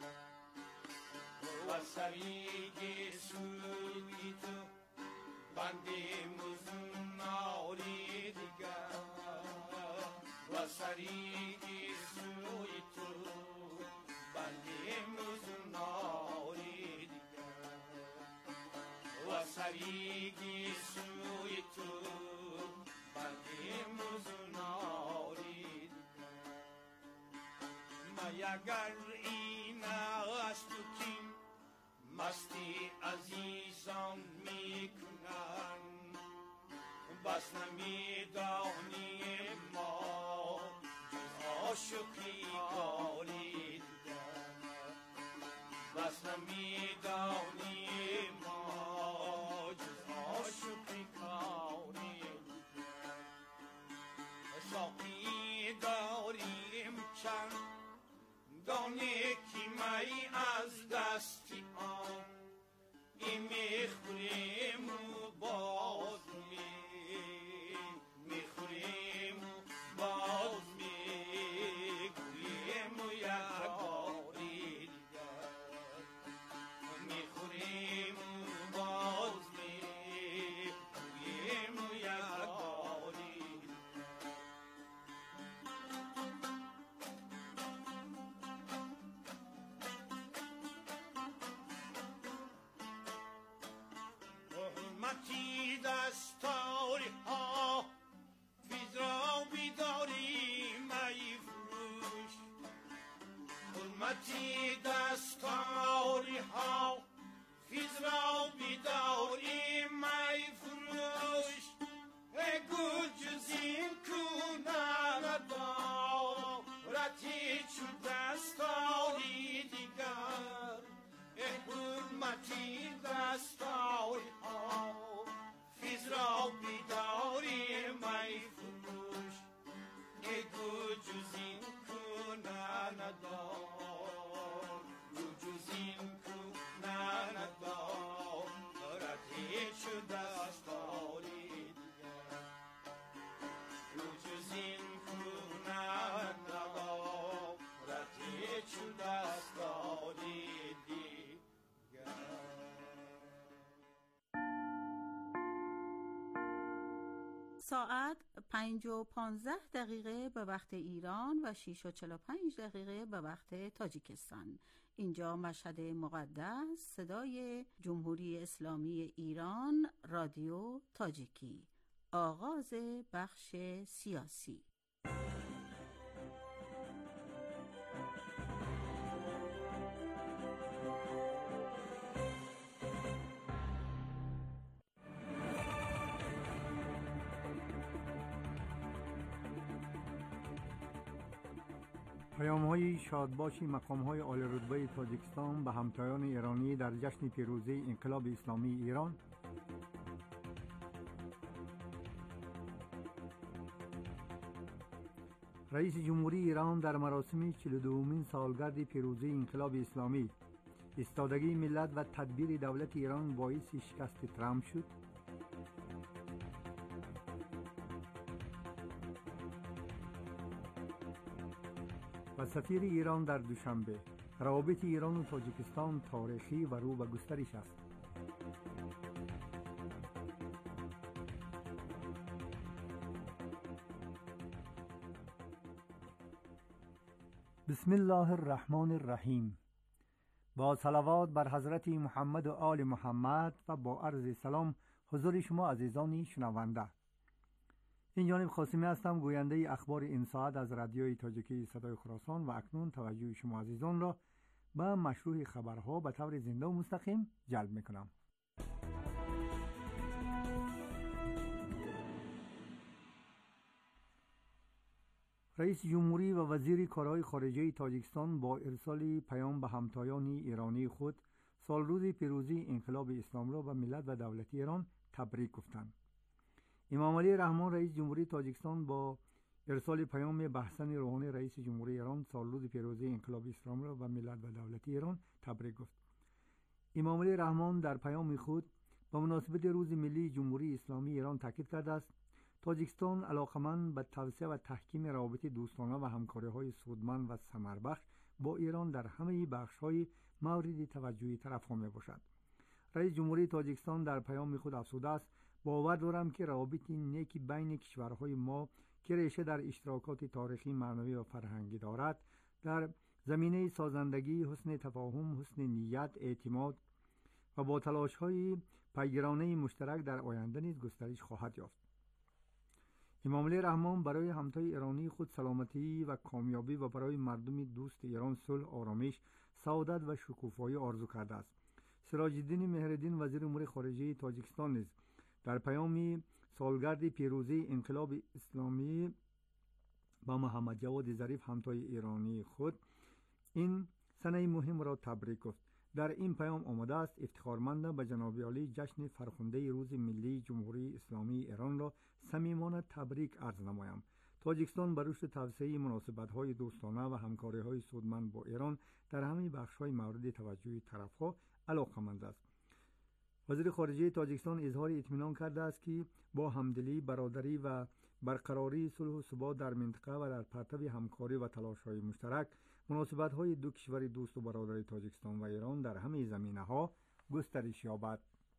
و سریگی سوی تو بندیم و زناری دیگر، و سریگی سوی تو بندیم و زناری دیگر، و سریگی سوی تو بندیم و زناری دیگر. اگر این است تو کین مستی عزیزان میکنن، بس نمیدانی ما جز عاشقی کاری دیگر، بس نمیدانی ما جز عاشقی کاری دیگر. ساقی داریم چند دانه کی می از دستی آن این میخوریم و باز میخوریم و باز میگوییم و یکاری دیگر میخوریم و باز میگوییم و یکاری حرمتی دستاری ها فیز را بیداریم ای فروش حرمتی دستاری ها فیز را بیداریم ای فروش اگو جزین کنه ندارتی چو دستاری دیگر حرمتی دستاری ها فیز را بیداریم ای فروش اگو جزین کنه ندار جزین کنه ندار رتی چو دستاری دیگر جزین کنه ندار رتی چو دستاری ساعت 5:15 به وقت ایران و 6:45 به وقت تاجیکستان. اینجا مشهد مقدس، صدای جمهوری اسلامی ایران، رادیو تاجیکی. آغاز بخش سیاسی. پیام‌های شادباشی مقام‌های عالی‌رتبه تاجیکستان به همتایان ایرانی در جشن پیروزی انقلاب اسلامی ایران. رئیس جمهوری ایران در مراسم 42مین سالگرد پیروزی انقلاب اسلامی: ایستادگی ملت و تدبیر دولت ایران باعث شکست ترامپ شد. و سفیر ایران در دوشنبه: روابط ایران و تاجیکستان تاریخی و رو به گسترش است. بسم الله الرحمن الرحیم. با صلوات بر حضرت محمد و آل محمد و با عرض سلام حضور شما عزیزان شنونده. این جانب خاصمی هستم، گوینده اخبار این ساعت از رادیوی تاجیکی صدای خراسان، و اکنون توجه شما عزیزان را به مشروع خبرها به طور زنده و مستقیم جلب میکنم. رئیس جمهوری و وزیر کارهای خارجه تاجیکستان با ارسال پیام به همتایان ایرانی خود سالروز پیروزی انقلاب اسلام را به ملت و دولت ایران تبریک گفتند. امام علی رحمان رئیس جمهوری تاجیکستان با ارسال پیام به حسن روحانی رئیس جمهوری ایران سالروز پیروزی انقلاب اسلام را به ملت و دولت ایران تبریک گفت. امام علی رحمان در پیام خود به مناسبت روز ملی جمهوری اسلامی ایران تاکید کرده است تاجیکستان علاقمند به توسعه و تحکیم روابط دوستانه و همکاری‌های سودمند و ثمربخش با ایران در همه بخش‌های مورد توجه طرف‌ها میباشد. رئیس جمهوری تاجیکستان در پیام خود افزوده است باور دارم که روابط نیکی بین کشورهای ما که ریشه در اشتراکات تاریخی، معنوی و فرهنگی دارد در زمینه سازندگی، حسن تفاهم، حسن نیت، اعتماد و با تلاش‌های پیگیرانه مشترک در آینده نیز گسترش خواهد یافت. امام علی رحمان برای همتای ایرانی خود سلامتی و کامیابی و برای مردم دوست ایران صلح، آرامش، سعادت و شکوفایی آرزو کرده است. سراج الدین مهرالدین وزیر امور خارجه تاجیکستان نیز در پیام سالگرد پیروزی انقلاب اسلامی با محمد جواد ظریف همتای ایرانی خود این سنه مهم را تبریک گفت. در این پیام آمده است افتخارمندم به جناب عالی جشن فرخنده روز ملی جمهوری اسلامی ایران را صمیمانه تبریک عرض نمایم. تاجیکستان به رشد توسعه مناسبت‌های دوستانه و همکاری‌های سودمند با ایران در همه بخش‌های مورد توجه طرف‌ها علاقه‌مند است. وزیر خارجه تاجیکستان اظهار اطمینان کرده است که با همدلی، برادری و برقراری صلح و ثبات در منطقه و در پرتو همکاری و تلاش‌های مشترک، مناسبت‌های دو کشور دوست و برادر تاجیکستان و ایران در همه زمینه‌ها گسترش یابد.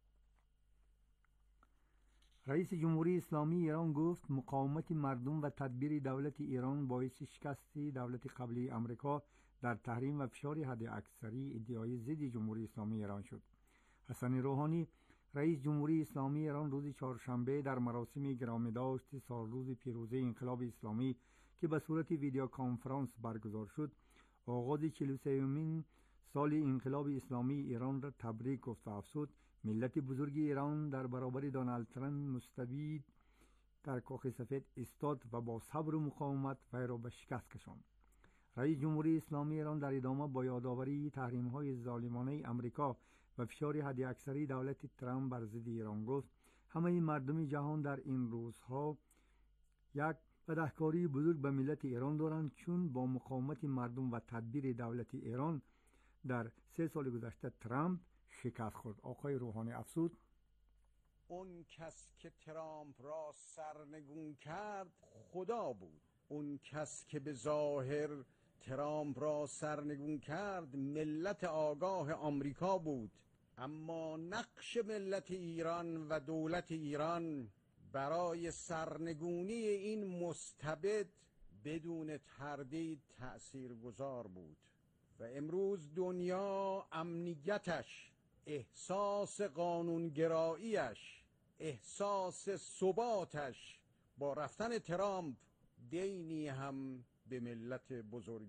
رئیس جمهوری اسلامی ایران گفت مقاومت مردم و تدبیر دولت ایران باعث شکست دولت قبلی آمریکا در تحریم و فشار حداکثری ادعای ضد جمهوری اسلامی ایران شد. حسن روحانی رئیس جمهوری اسلامی ایران روز چهارشنبه در مراسم گرامیداشت سالروز پیروزی انقلاب اسلامی که به صورت ویدیو کانفرانس برگزار شد، آغاز 43مین سال انقلاب اسلامی ایران را تبریک گفت و افزود ملت بزرگ ایران در برابر دونالد ترامپ مستبد در کاخ سفید ایستاد و با صبر و مقاومت وی را به شکست کشاند. رئیس جمهوری اسلامی ایران در ادامه با یادآوری تحریم‌های ظالمانه آمریکا و فشار حداکثری دولت ترامپ بر ضد ایران گفت همه مردم جهان در این روزها یک بدهکاری بزرگ به ملت ایران دارند، چون با مقاومت مردم و تدبیر دولت ایران در 3 سال گذشته ترامپ شکست خورد. آقای روحانی افزود اون کس که ترامپ را سرنگون کرد خدا بود. اون کس که به ظاهر ترامپ را سرنگون کرد ملت آگاه آمریکا بود. اما نقش ملت ایران و دولت ایران برای سرنگونی این مستبد بدون تردید تأثیرگذار بود و امروز دنیا امنیتش، احساس قانونگراییش، احساس ثباتش با رفتن ترامپ دینی هم به ملت بزرگ.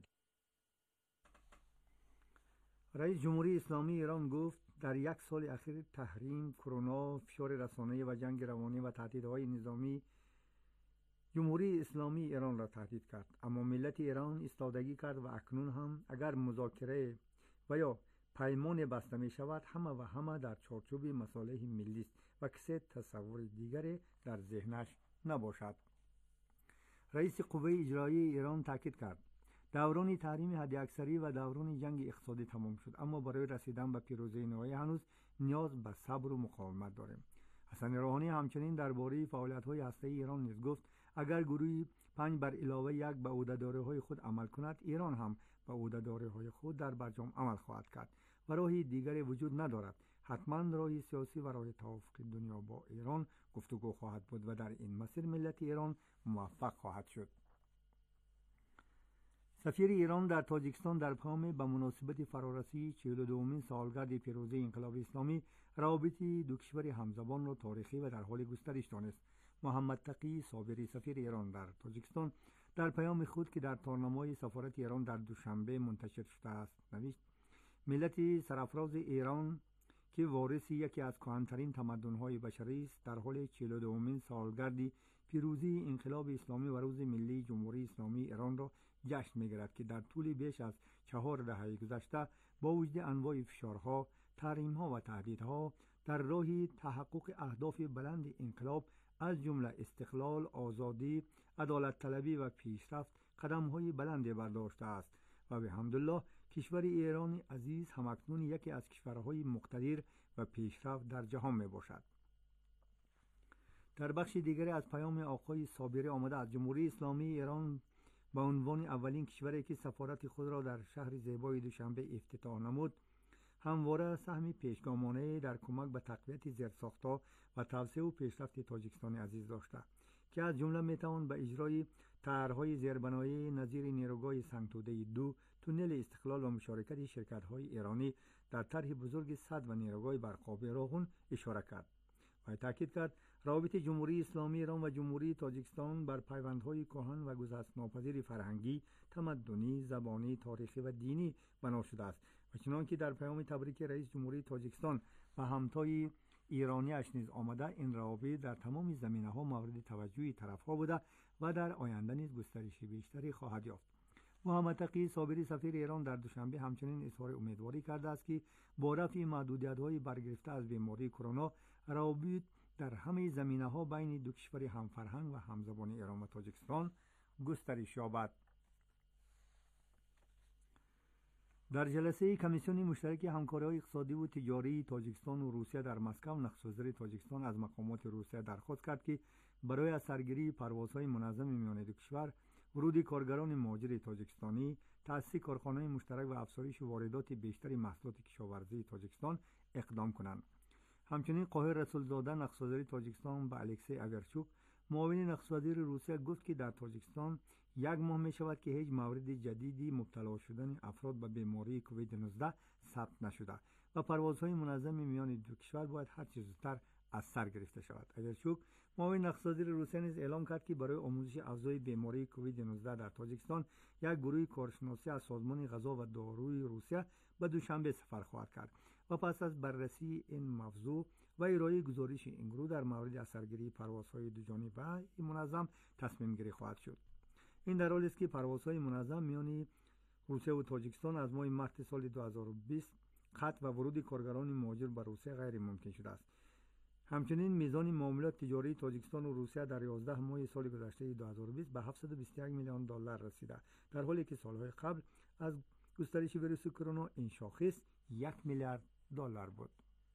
رئیس جمهوری اسلامی ایران گفت در 1 سال اخیر تحریم، کرونا، فشار رسانه‌ای و جنگ روانی و تهدیدهای نظامی جمهوری اسلامی ایران را تهدید کرد، اما ملت ایران ایستادگی کرد و اکنون هم اگر مذاکره و یا پیمان بسته می شود همه در چارچوب مصالح ملی است و کسی تصور دیگری در ذهنش نباشد. رئیس قوه اجرایی ایران تاکید کرد دوران تحریم حداکثری و دوران جنگ اقتصادی تمام شد، اما برای رسیدن به پیروزی نهایی هنوز نیاز به صبر و مقاومت داریم. حسن روحانی همچنین درباره فعالیت‌های هسته‌ای ایران نیز گفت اگر گروهی 5 بر علاوه 1 به عهده‌داری‌های خود عمل کند، ایران هم به عهده‌داری‌های خود در برجام عمل خواهد کرد و راهی دیگری وجود ندارد. حتما راهی سیاسی و راه توافق دنیا با ایران گفتگو خواهد بود و در این مسیر ملت ایران موفق خواهد شد. سفیر ایران در تاجیکستان در پیام به مناسبت فرارسی 42مین سالگرد پیروزی انقلاب اسلامی روابط دو کشور همزبان را تاریخی و در حال گسترش دانست. محمد تقی صابری سفیر ایران در تاجیکستان در پیام خود که در تارنامه‌ی سفارت ایران در دوشنبه منتشر شده است نوشت ملت سرافراز ایران که وارث یکی از کهن‌ترین تمدن‌های بشری است در حال 42مین سالگرد پیروزی انقلاب اسلامی و روز ملی جمهوری اسلامی ایران را جشن می‌گیرد که در طول بیش از 4 دهه گذشته با وجود انواع فشارها، تحریم‌ها و تهدیدها در راه تحقق اهداف بلند انقلاب از جمله استقلال، آزادی، عدالت طلبی و پیشرفت قدم‌های بلندی برداشته است و به حمدالله کشور ایران عزیز همکنون یکی از کشورهای مقتدر و پیشرفت در جهان میباشد. در بخش دیگری از پیام آقای صابری آمده از جمهوری اسلامی ایران به عنوان اولین کشوری که سفارت خود را در شهر زیبای دوشنبه افتتاح نمود، همواره سهم پیشگامانه در کمک به تقویت زیرساخت‌ها و توسعه و پیشرفت تاجیکستان عزیز داشته که از جمله میتوان به اجرای طرح‌های زیربنایی نظیر نیروگاه سنگ‌توده 2، تونل استقلال و مشارکت شرکت‌های ایرانی در طرح بزرگ سد و نیروگاه برقابی راهون اشاره کرد و تاکید کرد روابط جمهوری اسلامی ایران و جمهوری تاجیکستان بر پیوندهای کهن و گسست‌ناپذیر فرهنگی، تمدنی، زبانی، تاریخی و دینی بنا شده است و چنانکه در پیام تبریک رئیس جمهوری تاجیکستان و همتای ایرانی اش نیز آمده، این روابط در تمام زمینه‌ها مورد توجه طرف‌ها بوده و در آینده نیز گسترش بیشتری خواهد یافت. محمد تقی صابری سفیر ایران در دوشنبه همچنین اظهار امیدواری کرده است که با رفع محدودیت‌های برگرفته از بیماری کرونا، روابط در همه زمینه‌ها بین دو کشور همفرهنگ و همزبان ایران و تاجیکستان گسترش یابد. در جلسه کمیسیون مشترک همکاری اقتصادی و تجاری تاجیکستان و روسیه در مسکو، نخست وزیر تاجیکستان از مقامات روسیه درخواست کرد که برای از سرگیری پروازهای منظم میان دو کشور، ورود کارگران مهاجر تاجیکستانی، تأسیس کارخانه‌های مشترک و افزایش واردات بیشتری محصولات کشاورزی تاجیکستان اقدام کنند. همچنین قاهر رسولزاده نخست وزیر تاجیکستان به الکسی اگرچوک معاون نخست وزیر روسیه گفت که در تاجیکستان 1 ماه می شود که هیچ مورد جدیدی مبتلا شدن افراد به بیماری کووید 19 ثبت نشده و پروازهای منظم میان دو کشور باید هر چه زودتر از سر گرفته شود. اگرچوک معاون نخست وزیر روسیه نیز اعلام کرد که برای آموزش افزای بیماری کووید 19 در تاجیکستان یک گروه کارشناسی از سازمان غذا و داروی روسیه به دوشنبه سفر خواهد کرد و پس از بررسی این موضوع و ارائه گزارش این گروه در مورد اثرگیری پروازهای دوجانبه منظم تصمیم گیری خواهد شد. این در حالی است که پروازهای منظم میان روسیه و تاجیکستان از ماه مارس سال 2020 قطع و ورود کارگران مهاجر به روسیه غیر ممکن شده است. همچنین میزان معاملات تجاری تاجیکستان و روسیه در 11 ماه سال گذشته 2020 به 721 میلیون دلار رسیده، در حالی که سالهای قبل از گسترش ویروس کرونا این شاخص 1 میلیارد دلار بود.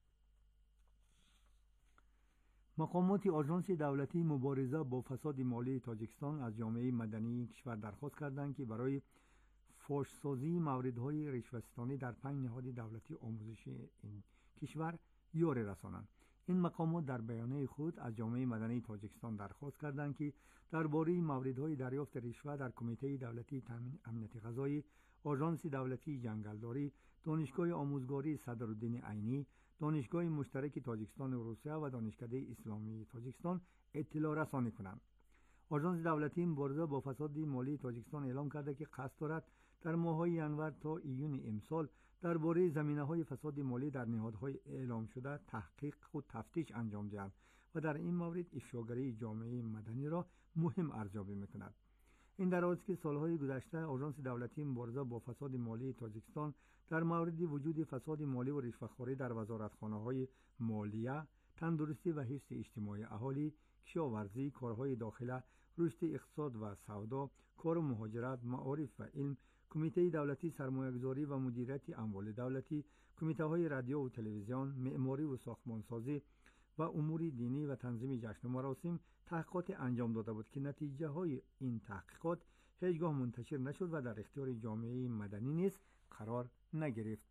مقامات آژانس دولتی مبارزه با فساد مالی تاجیکستان از جامعه مدنی کشور درخواست کردند که برای فاش‌سازی موردهای رشوه‌ستانی در 5 نهاد دولتی آموزشی این کشور یاری رسانند. این مقامات در بیانیه خود از جامعه مدنی تاجیکستان درخواست کردند که درباره موردهای دریافت رشوه در کمیته دولتی تامین امنیت غذایی، آژانس دولتی جنگلداری، دانشگاه آموزگاری صدرالدین عینی، دانشگاه مشترک تاجیکستان و روسیه و دانشکده اسلامی تاجیکستان اطلاع رسانی کنند. آژانس دولتی مبارزه با فساد مالی تاجیکستان اعلام کرده که قصد دارد در ماه‌های ینور تا ایون امسال درباره زمینه‌های فساد مالی در نهادهای اعلام شده تحقیق و تفتیش انجام دهد و در این مورد افشاگری جامعه مدنی را مهم ارزیابی می‌کند. این در حالی است که سالهای گذشته آژانس دولتی مبارزه با فساد مالی تاجیکستان در مورد وجود فساد مالی و رشوه‌خواری در وزارتخانه‌های مالیه، تندرستی و حفظ اجتماعی اهالی، کشاورزی، کارهای داخله، رشد اقتصاد و سودا، کار و مهاجرت، معارف و علم، کمیته دولتی سرمایه‌گذاری و مدیریت اموال دولتی، کمیته‌های رادیو و تلویزیون، معماری و ساختمانسازی و امور دینی و تنظیم جشن و مراسم تحقیقات انجام داده بود که نتیجه های این تحقیقات هیچگاه منتشر نشد و در اختیار جامعه مدنی نیز قرار نگرفت.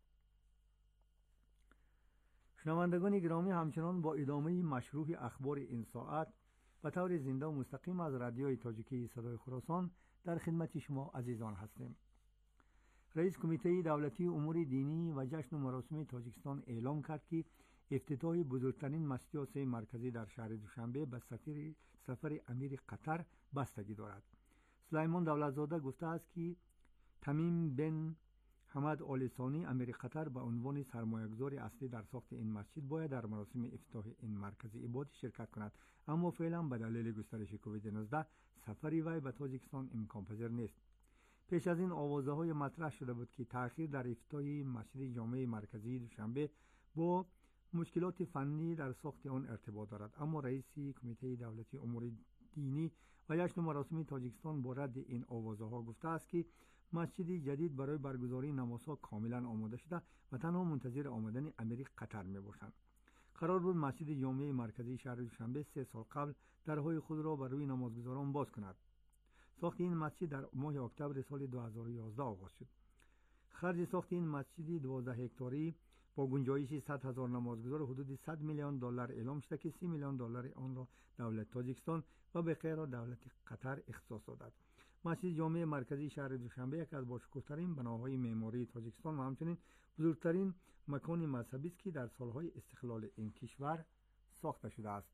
شنوندگان گرامی، همچنان با ادامه مشروع اخبار این ساعت و طور زنده و مستقیم از رادیوی تاجیکی صدای خراسان در خدمت شما عزیزان هستیم. رئیس کمیته دولتی امور دینی و جشن و مراسم تاجیکستان اعلام کرد که افتتاح بزرگترین مسجد آسیای مرکزی در شهر دوشنبه به سفر امیر قطر بستگی دارد. سلیمان دولتزاده گفته است که تمیم بن حمد آل ثانی امیر قطر به عنوان سرمایه‌گذار اصلی در ساخت این مسجد باید در مراسم افتتاح این مرکز عبادت شرکت کند، اما فعلا به دلیل گسترش کووید 19 سفر وی به تاجیکستان امکان پذیر نیست. پیش از این آوازه‌های مطرح شده بود که تأخیر در افتتاح مسجد جامع مرکزی دوشنبه با مشکلات فنی در ساخت آن ارتباط دارد، اما رئیس کمیته دولتی امور دینی و جشن و مراسم تاجیکستان با رد این آوازه‌ها گفته است که مسجد جدید برای برگزاری نمازها کاملا آماده شده و تنها منتظر آمدن امیر قطر میباشند. قرار بود مسجد جامع مرکزی شهر دوشنبه 3 سال قبل درهای خود را بر روی نمازگزاران باز کند. ساخت این مسجد در ماه اکتبر سال 2011 آغاز شد. خرج ساخت این مسجد 12 هکتاری با گنجایش 100,000 نمازگزار حدود 100 میلیون دلار اعلام شده که 30 میلیون دلار آن را دولت تاجیکستان و بقیه را دولت قطر اختصاص داد. مسجد جامع مرکزی شهر دوشنبه یکی از باشکوه‌ترین بناهای معماری تاجیکستان و همچنین بزرگترین مکان مذهبی است که در سالهای استقلال این کشور ساخته شده است.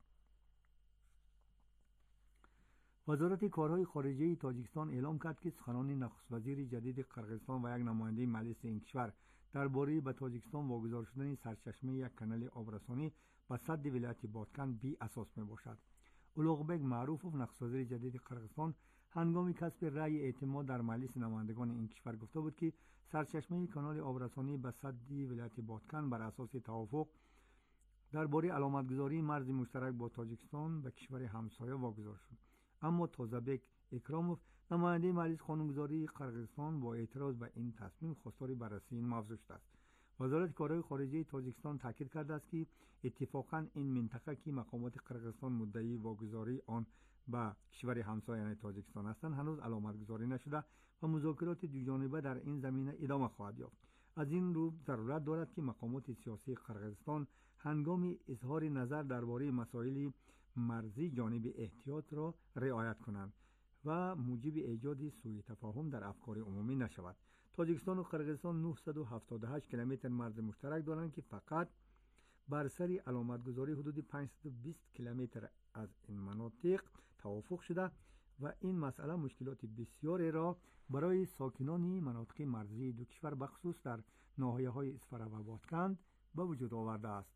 وزارت کارهای خارجه تاجیکستان اعلام کرد که سخنان نخست وزیر جدید قرقیزستان و یک نماینده مجلس این کشور درباره به تاجیکستان واگذار شدن سرچشمه یک کانال آبرسانی به سد ولایت بادکن بی اساس می باشد. اولوغبک معروفوف نخست وزیر جدید قرقیزستان هنگام کسب رأی اعتماد در مجلس نمایندگان این کشور گفته بود که سرچشمه کانال آبرسانی به سد ولایت بادکن بر اساس توافق درباره علامتگذاری مرز مشترک با تاجیکستان به کشور همسایه واگذار شد، اما تازه‌بک اکراموف، نماینده مجلس قانونگذاری قرقیزستان، با اعتراض به این تصمیم خواستار بررسی این موضوع شده است. وزارت کارهای خارجه تاجیکستان تاکید کرده است که اتفاقا این منطقه که مقامات قرقیزستان مدعی واگذاری آن به کشور همسایه یعنی تاجیکستان هستند هنوز علامتگذاری نشده و مذاکرات دوجانبه در این زمینه ادامه خواهد یافت. از این رو ضرورت دارد که مقامات سیاسی قرقیزستان هنگام اظهار نظر درباره مسائل مرزی جانب احتیاط را رعایت کنند و موجب ایجاد سوء تفاهم در افکار عمومی نشود. تاجیکستان و قرقیزستان 978 کیلومتر مرز مشترک دارند که فقط بر سر علامتگذاری حدود 520 کیلومتر از این مناطق توافق شده و این مسئله مشکلات بسیاری را برای ساکنان مناطق مرزی دو کشور بخصوص در ناحیه‌های اسفره و بادکند به وجود آورده است.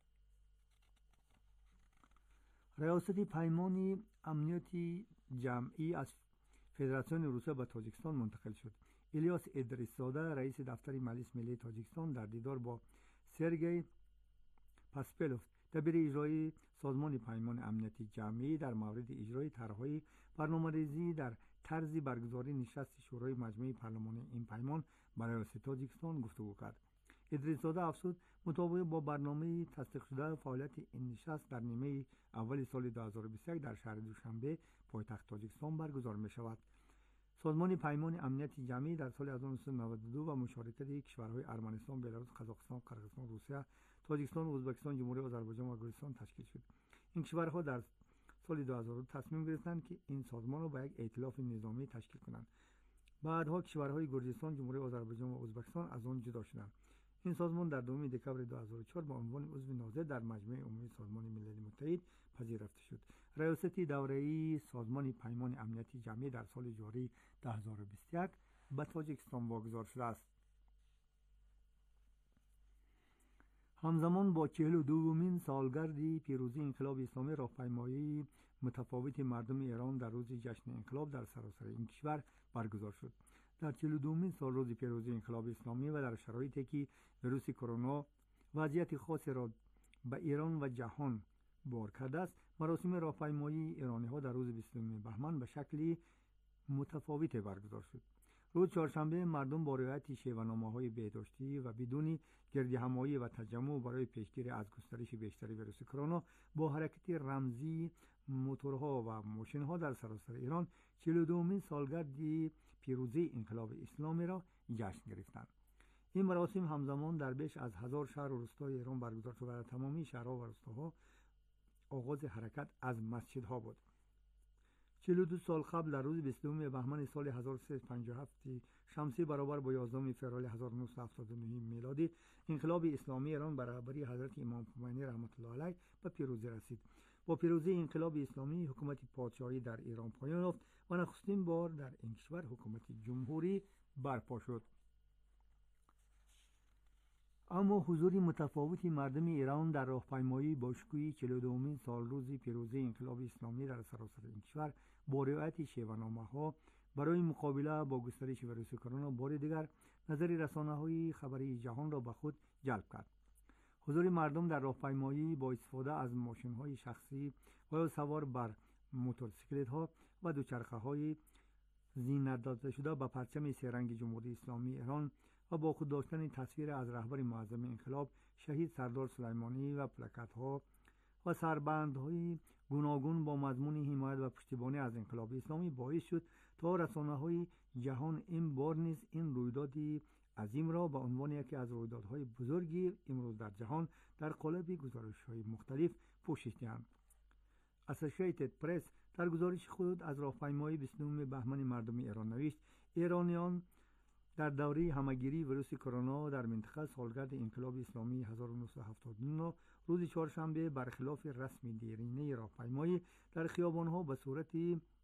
ریاست پیمان امنیتی جمعی از فدراسیون روسیه به تاجیکستان منتقل شد. الیاس ادریس‌زاده رئیس دفتر مجلس ملی تاجیکستان در دیدار با سرگئی پاسپلوف دبیر اجرایی سازمان پیمان امنیتی جمعی در مورد اجرای طرح‌های برنامه‌ریزی در طرز برگزاری نشست شورای مجمع پارلمانی این پیمان برای تاجیکستان گفتگو کرد. ادریس‌زاده افزود مطابق با برنامه تصدیق شده فعالیت این نشست در نیمه اول سال 2021 در شهر دوشنبه پایتخت تاجیکستان برگزار می‌شود. سازمان پیمان امنیتی جمعی در سال 1992 و مشارکت کشورهای ارمنستان، بلاروس، قزاقستان، قرقیزستان، روسیه، تاجیکستان، ازبکستان، جمهوری آذربایجان و گرجستان تشکیل شد. این کشورها در سال 2002 تصمیم گرفتند که این سازمان را به یک ائتلاف نظامی تشکیل کنند. بعدها کشورهای گرجستان، جمهوری آذربایجان و ازبکستان از آن جدا شدند. این سازمان در 2 دکامبر 2004 به عنوان عضو ناظر در مجمع عمومی سازمان ملل متحد پذیرفته شد. ریاست دوره‌ای سازمان پیمان امنیتی جمعی در سال جاری 2021 به تاجیکستان واگذار شده است. همزمان با 42مین سالگرد پیروزی انقلاب اسلامی، راهپیمایی متفاوت مردم ایران در روز جشن انقلاب در سراسر این کشور برگزار شد. در 42مین سال روز پیروزی انقلاب اسلامی و در شرایطی که ویروس کرونا وضعیت خاصی را به ایران و جهان بار کرده است، مراسم راهپیمایی ایرانی‌ها در روز 20 بهمن به شکلی متفاوت برگزار شد. روز چهارشنبه مردم با رعایت شیوه‌نامه‌های بهداشتی و بدون گردهمایی و تجمع برای پیشگیری از گسترش بیشتر ویروس کرونا با حرکت رمزی موتورها و ماشین‌ها در سراسر ایران 42مین سالگرد پیروزی انقلاب اسلامی را جشن گرفتند. این مراسم همزمان در بیش از 1000 شهر و روستای ایران برگزار شد و در تمامی شهرها و روستاها آغاز حرکت از مسجدها بود. 42 سال قبل در روز 22 بهمن سال 1357 شمسی برابر با 11 فوریه 1979 میلادی انقلاب اسلامی ایران بر رهبری حضرت امام خمینی رحمت الله علیه به پیروزی رسید. با پیروزی انقلاب اسلامی حکومت پادشاهی در ایران پایان یافت و نخستین بار در این کشور حکومت جمهوری برپا شد. اما حضور متفاوتی مردم ایران در راهپیمایی باشکوهی 42مین سال روز پیروزی انقلاب اسلامی در سراسر این کشور با رعایت شیوه‌نامه‌ها برای مقابله با گسترش ویروس کرونا بار دیگر نظر رسانه‌های خبری جهان را به خود جلب کرد. حضور مردم در راهپیمایی با استفاده از ماشین‌های شخصی و یا سوار بر موتورسیکلت‌ها و دوچرخه‌های زینت داده شده با پرچم سه‌رنگ جمهوری اسلامی ایران و با خود داشتن تصویر از رهبر معظم انقلاب شهید سردار سلیمانی و پلاکت‌ها و سربندهای گوناگون با مضمون حمایت و پشتیبانی از انقلاب اسلامی باعث شد تا رسانه‌های جهان این بار نیز این رویداد عظیم را به عنوان یکی از رویدادهای بزرگی امروز در جهان در قالب گزارش‌های مختلف پوشش دهند. اسوسییتد پرس در گزارش خود از راهپیمایی 29 بهمن مردم ایران نوشت: ایرانیان در دوره همه‌گیری ویروس کرونا در منطقه سالگرد انقلاب اسلامی 1979 روز چهارشنبه برخلاف رسم دیرینه راهپیمایی در خیابان‌ها به صورت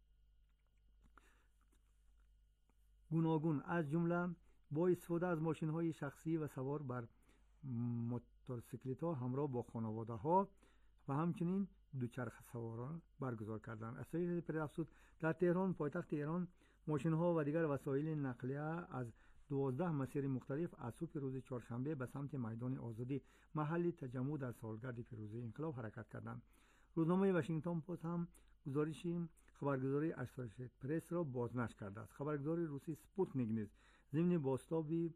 گوناگون از جمله با استفاده از ماشین‌های شخصی و سوار بر موتورسیکلت‌ها همراه با خانواده‌ها و همچنین دوچرخه سواران برگزار کردند. اسوسییتد پرس افزود در تهران پایتخت ایران ماشین‌ها و دیگر وسایل نقلیه از 12 مسیر مختلف از صبح روز چهارشنبه به سمت میدان آزادی محل تجمع در سالگرد پیروزی انقلاب حرکت کردند. روزنامه واشنگتن پست هم گزارش خبرگزاری اسوسییتد پرس را بازنشر کرده است. خبرگزاری روسی سپوتنیک نیز ضمن بازتابی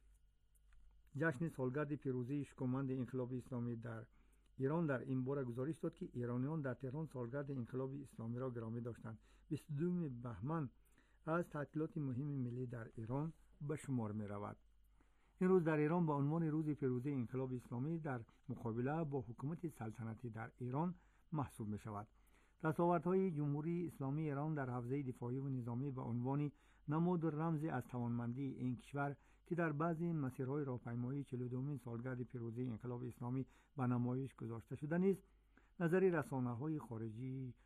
جشن سالگرد پیروزی شکوهمند انقلاب اسلامی در ایران در این باره گزارش داد که ایرانیان در تهران سالگرد انقلاب اسلامی را گرامی داشتند. 22 بهمن از تعطیلات مهم ملی در ایران به شمار می رود. این روز در ایران به عنوان روز پیروزی انقلاب اسلامی در مقابله با حکومت سلطنتی در ایران محسوب می شود. دستاوردهای جمهوری اسلامی ایران در حوزه دفاعی و نظامی به عنوان نماد و رمزی از توانمندی این کشور که در بعضی مسیرهای راهپیمایی 42مین سالگرد پیروزی انقلاب اسلامی به نمایش گذاشته شده نیز نظر رسانه‌های خارجی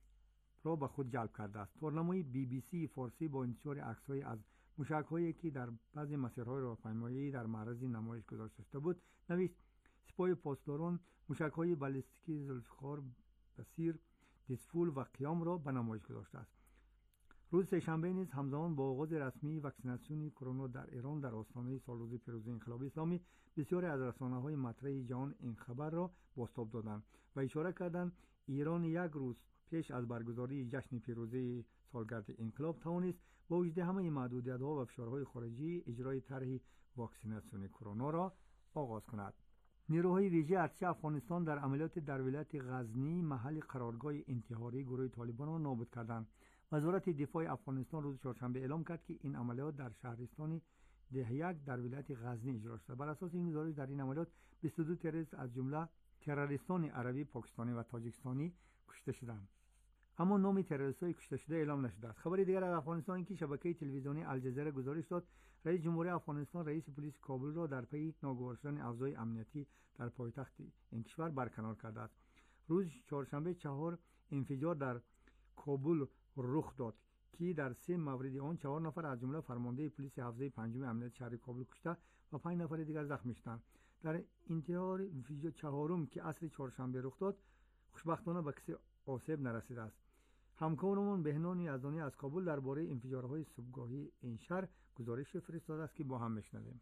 را به خود جلب کرده است. تورنمای BBC فارسی با انتشار عکس‌های از موشک‌هایی که در بعضی مسیرهای راهپیمایی در معرض نمایش گذاشته شده بود نوشت: سپاه پاسداران موشک‌های بالستیکی ذوالفقار، بصیر، دیسفول و قیام را به نمایش گذاشته است. روز سه‌شنبه نیز همزمان با آغاز رسمی واکسیناسیون کرونا در ایران در آستانه سالروز پیروزی انقلاب اسلامی بسیاری از رسانه‌های مطرح جهان این خبر را بازتاب دادند و اشاره کردند ایران یک روز پیش از برگزاری جشن پیروزی سالگرد انقلاب توانست با وجود همه محدودیت‌ها و فشارهای خارجی اجرای طرح واکسیناسیون کرونا را آغاز کند. نیروهای ویژه ارتش افغانستان در عملیات در ولایت غزنی محل قرارگاه انتحاری گروه طالبان را نابود کردند. وزارت دفاع افغانستان روز چهارشنبه اعلام کرد که این عملیات در شهرستان دهیک در ولایت غزنی اجرا شده. بر اساس این گزارش در این عملیات 22 تروریست از جمله تروریستان عربی، پاکستانی و تاجیکستانی کشته شدند. اما نام تروریست‌های کشته شده اعلام نشده است. خبر دیگر از افغانستان این که شبکه تلویزیونی الجزیره گزارش داد رئیس جمهوری افغانستان رئیس پلیس کابل را در پی ناگوار شدن اوضاع امنیتی در پایتخت این کشور برکنار کرده است. روز چهارشنبه 4 انفجار در کابل رخ داد که در 3 مورد آن 4 نفر از جمله فرمانده پلیس حوزه 5 امنیت شهر کابل کشته و 5 نفر دیگر زخمی شدند. در انفجار چهارم که عصر چهارشنبه رخ داد خوشبختانه به کسی آسیب نرسیده است. همکارمان بهنان یزدانی از کابل درباره انفجارهای صبحگاهی این شهر گزارش فرستاده است که با هم میشنویم.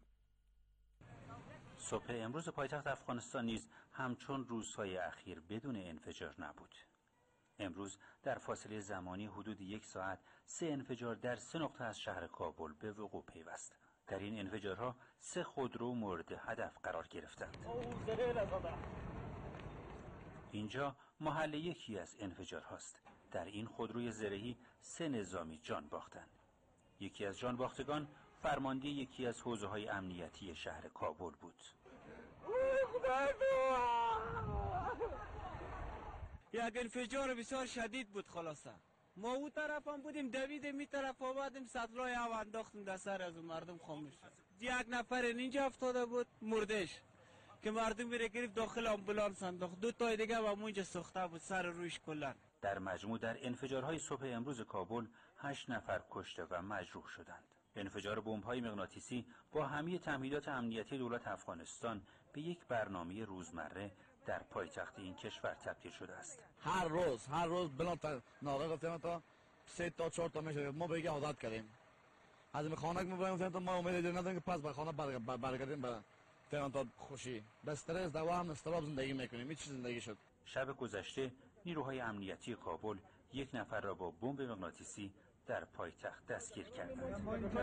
صبح امروز پایتخت افغانستان نیز همچون روزهای اخیر بدون انفجار نبود. امروز در فاصله زمانی حدود 1 ساعت 3 انفجار در 3 نقطه از شهر کابل به وقوع پیوست. در این انفجارها 3 خودرو مورد هدف قرار گرفتند. اینجا محل یکی از انفجار هاست. در این خودروی زرهی 3 نظامی جان باختند. یکی از جان باختگان فرمانده یکی از حوزه‌های امنیتی شهر کابل بود. یک انفجار بسیار شدید بود. خلاصه ما او طرف هم بودیم، دویدیم می طرف آمدیم، سطلای او انداختیم در سر از مردم خاموش شد. 1 نفر اینجا افتاده بود مردش که مردم میره گرفت داخل آمبولانس انداخت. 2 تا دیگه و اونجا سوخته بود سر رویش کلا. در مجموع در انفجارهای صبح امروز کابل 8 نفر کشته و مجروح شدند. انفجار بمب‌های مغناطیسی با همه تمهیدات امنیتی دولت افغانستان به یک برنامه روزمره در پایتخت این کشور تبدیل شده است. هر روز بنا ناقه گفتیم تا 3 تا 4 تا میشه. ما به عادت کردیم. از این خانه که می‌بریم تا ما امید نداریم که پس به خانه برگردیم به تا خوشی. به استرس دوام استراب زندگی میکنیم. هیچ زندگی شد. شب گذشته نیروهای امنیتی کابل 1 نفر را با بمب مغناطیسی در پایتخت دستگیر کردند.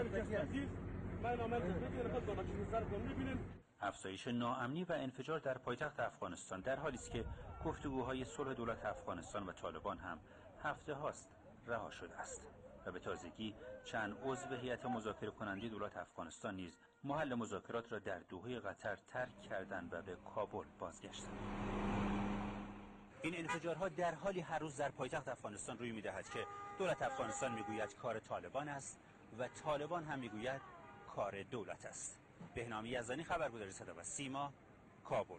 افزایش ناامنی و انفجار در پایتخت افغانستان در حالی است که گفتگوهای صلح دولت افغانستان و طالبان هم هفته هاست رها شده است و به تازگی چند عضو هیئت مذاکره کننده دولت افغانستان نیز محل مذاکرات را در دوحه قطر ترک کردند و به کابل بازگشتند. این انفجارها در حالی هر روز در پایتخت افغانستان روی می‌دهد که دولت افغانستان میگوید کار طالبان است و طالبان هم میگوید کار دولت است. بهنام یزدانی، خبرگزاری صدا و سیما، کابل.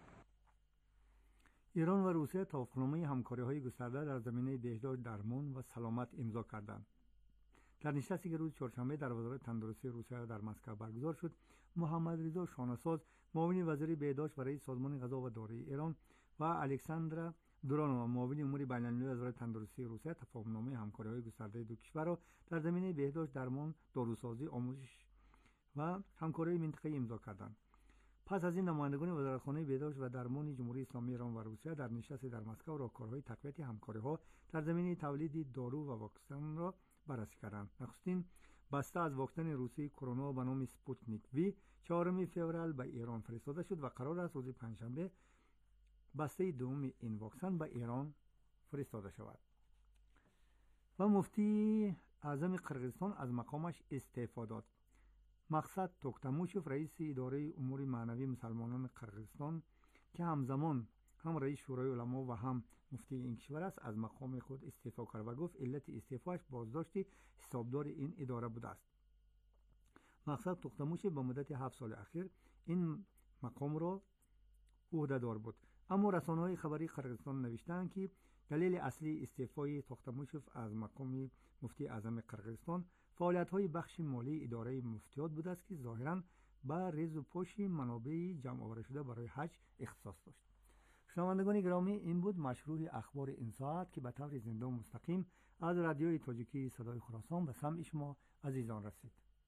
ایران و روسیه توافقنامه همکاری‌های گسترده در زمینه بهداشت، درمان و سلامت امضا کردند. در نشستی که روز چهارشنبه در وزارت تندرستی روسیه در مسکو برگزار شد، محمد رضا شانه‌ساز، معاون وزیر بهداشت و رئیس سازمان غذا و داروی ایران و الکساندرا دورانووا، معاون امور بین‌المللی وزارت تندرستی روسیه، توافقنامه همکاری‌های گسترده دو کشور را در زمینه بهداشت، درمان، داروسازی، آموزش و همکاری منطقه‌ای امضا کردند. پس از این نمایندگان وزارتخانه بهداشت و درمان جمهوری اسلامی ایران و روسیه در نشست در مسکو راهکارهای تقویت همکاری‌ها در زمینه تولید دارو و واکسن را بررسی کردند. نخستین بسته از واکسن روسی کرونا به نام سپوتنیک وی 4 فوریه به ایران فرستاده شد و قرار است روز پنجشنبه بسته دوم این واکسن به ایران فرستاده شود. و مفتی اعظم قرقیزستان از مقامش استعفا داد. مقصد توکتاموشوف رئیس اداره امور معنوی مسلمانان قرقیزستان که همزمان هم رئیس شورای علما و هم مفتی این کشور است، از مقام خود استعفا کرد و گفت علت استعفاش بازداشت حسابدار این اداره بوده است. مقصد توکتاموشوف به مدت 7 سال اخیر این مقام را عهده‌دار بود، اما رسانه‌های خبری قرقیزستان نوشتند که دلیل اصلی استعفای توکتاموشوف از مقام مفتی اعظم قرقیزستان فعالیت‌های بخش مالی اداره مفتیات بوده است که ظاهراً به ریز و پوش منابع جمع آوری شده برای حج اختصاص داشت. شنوندگان گرامی، این بود مشروع اخبار این ساعت که به طور زنده و مستقیم از رادیوی تاجیکی صدای خراسان به سمع شما عزیزان رسید.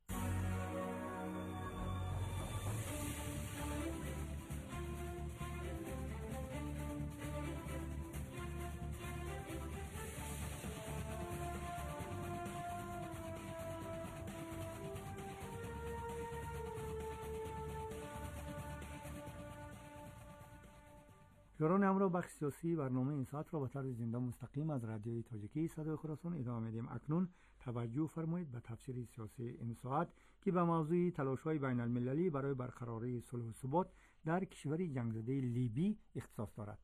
یاران همراه بخش سیاسی برنامه این ساعت را به طور زنده مستقیم از رادیوی تاجیکی صدای خراسان ادامه میدیم. اکنون توجه فرمایید به تفسیر سیاسی این ساعت که به موضوع تلاش‌های بین المللی برای برقراری صلح و ثبات در کشور جنگ‌زده لیبی اختصاص دارد.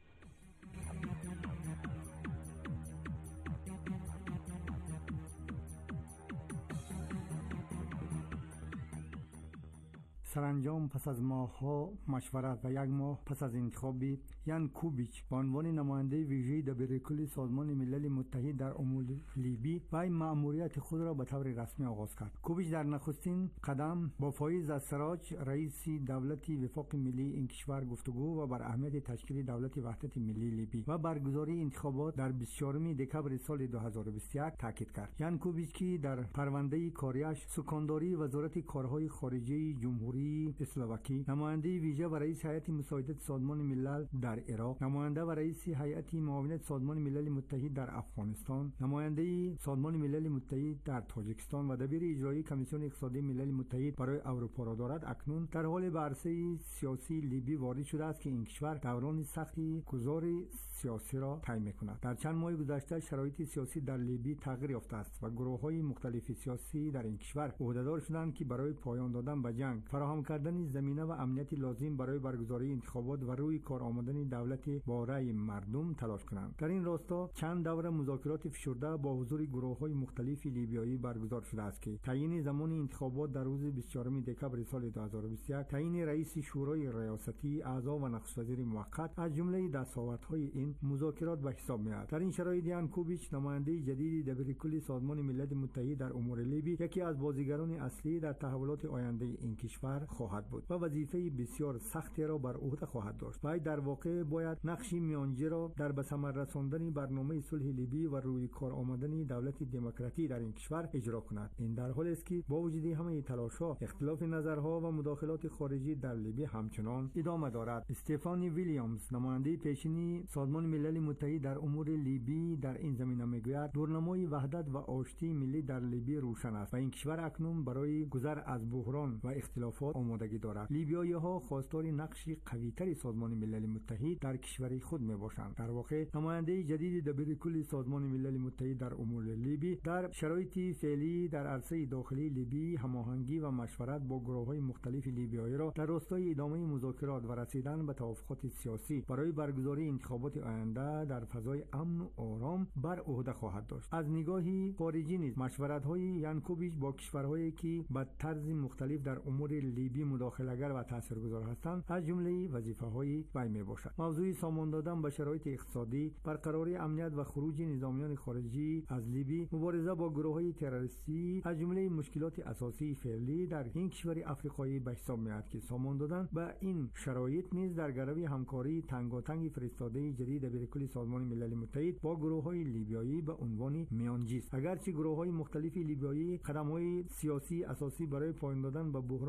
سرانجام پس از ماه‌ها مشورت و 1 ماه پس از انتخاب یان کوبیچ به عنوان نماینده ویژه دبیرکل سازمان ملل متحد در امور لیبی و مأموریت خود را به طور رسمی آغاز کرد. کوبیچ در نخستین قدم با فایز السراج رئیس دولت وفاق ملی این کشور گفتگو و بر اهمیت تشکیل دولت وحدت ملی لیبی و برگزاری انتخابات در 24 دکمبر سال 2021 تاکید کرد. یان کوبیچ که در پرونده کاریش سکانداری وزارت کارهای خارجه جمهوری اسلواکی، نماینده ویژه و رئیس هیئت مساعدت سازمان ملل در عراق، نماینده و رئیس هیئت معاونت سازمان ملل متحد در افغانستان، نماینده سازمان ملل متحد در تاجیکستان و دبیر اجرایی کمیسیون اقتصادی ملل متحد برای اروپا را دارد، اکنون در حال به عرصه سیاسی لیبی وارد شده است که این کشور دوران سختی گذار سیاسی را طی می‌کند. در چند ماه گذشته شرایط سیاسی در لیبی تغییر یافته است و گروه‌های مختلف سیاسی در این کشور عهده‌دار شدند که برای پایان دادن به جنگ، فراهم کردن زمینه و امنیت لازم برای برگزاری انتخابات و روی کار آمدن دولت با رأی مردم تلاش کنند. در این راستا چند دوره مذاکرات فشرده با حضور گروه‌های مختلف لیبیایی برگزار شده است که تعیین زمان انتخابات در روز 24 دکمبر سال 2021، تعیین رئیس شورای ریاستی، اعضا و نخست وزیر موقت از جمله دستاوردهای این مذاکرات به حساب می‌آید. در این شرایط یان کوبیچ، نماینده جدید دبیرکل سازمان ملل متحد در امور لیبی، یکی از بازیگران اصلی در تحولات آینده این کشور خواهد بود و وظیفه بسیار سختی را بر عهده خواهد داشت. و در واقع باید نقش میانجی را در به ثمر رساندن برنامه صلح لیبی و روی کار آمدن دولت دموکراتی در این کشور اجرا کند. این در حالی است که با وجود همه تلاش‌ها، اختلاف نظرها و مداخلات خارجی در لیبی همچنان ادامه دارد. استفانی ویلیامز، نماینده پیشینی سازمان ملل متحد در امور لیبی، در این زمینه میگوید دورنمای وحدت و آشتی ملی در لیبی روشن است و این کشور اکنون برای گذر از بحران و اختلافات آمادگی دارد. لیبیایی‌ها خواستار نقش قوی‌تر سازمان ملل متحد در کشور خود میباشند. در واقع نماینده جدید دبیرکل سازمان ملل متحد در امور لیبی در شرایط فعلی در عرصه داخلی لیبی هماهنگی و مشورت با گروه‌های مختلف لیبیایی را در راستای ادامه مذاکرات و رسیدن به توافقات سیاسی برای برگزاری انتخابات آینده در فضای امن و آرام بر عهده خواهد داشت. از نگاهی خارجی نیز مشورت‌های یان کوبیچ با کشورهایی که به طرز مختلف در امور لیبی مداخله‌گر و تاثیرگذار هستند از جمله وظیفه‌های وی میباشد. موضوع سامان دادن به شرایط اقتصادی، برقراری امنیت و خروج نظامیان خارجی از لیبی، مبارزه با گروه‌های تروریستی از جمله مشکلات اساسی فعلی در این کشور آفریقایی به حساب می‌آید که سامان دادن به این شرایط نیز در گروه همکاری تنگاتنگ فرستاده جدید دبیرکل سازمان ملل متحد با گروه‌های لیبیایی به عنوان میانجی است. اگرچه گروه‌های مختلف لیبیایی قدم‌های سیاسی اساسی برای پایان دادن به بحران چند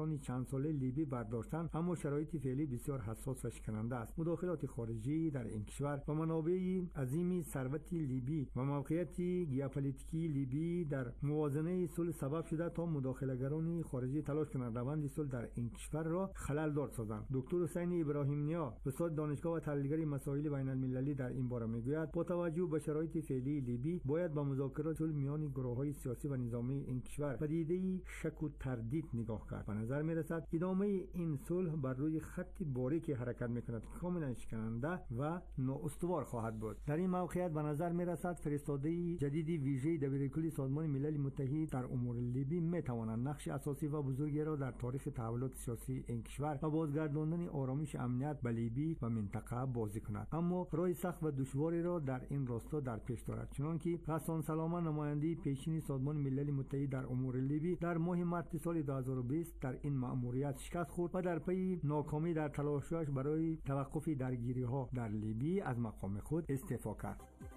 چند ساله لیبی برداشتند، اما شرایط فعلی بسیار حساس و شکننده است. مداخلات خارجی در این کشور و منابع عظیم ثروت لیبی و موقعیت ژئوپلیتیکی لیبی در موازنه صلح سبب شده تا مداخله‌گران خارجی تلاش کنند روند صلح در این کشور را خلل‌دار سازند. دکتر حسین ابراهیم نیا، استاد دانشگاه و تحلیلگر مسائل بین‌المللی، در این باره میگوید با توجه به شرایط فعلی لیبی باید به مذاکرات صلح میان گروه‌های سیاسی و نظامی این کشور پدیده شک و تردید نگاه کرد. به نظر میرسد ادامه این صلح بر روی خط باریکی حرکت میکند که کاملا شکننده و نااستوار خواهد بود. در این موقعیت به نظر میرسد فرستاده جدید ویژه دبیرکل سازمان ملل متحد در امور لیبی میتواند نقش اساسی و بزرگی را در تاریخ تحولات سیاسی این کشور و بازگرداندن آرامش امنیت به لیبی و منطقه بازی کند، اما راه سخت و دشواری را در این راستا در پیش دارد. چنانکه حسن سلامه، نماینده پیشین سازمان ملل متحد در امور لیبی، در ماه مارس سال 2020 در این مأموریت شکست خورد و در پی ناکامی در تلاشش برای توقف درگیری‌ها در لیبی از مقام خود استعفا کرد.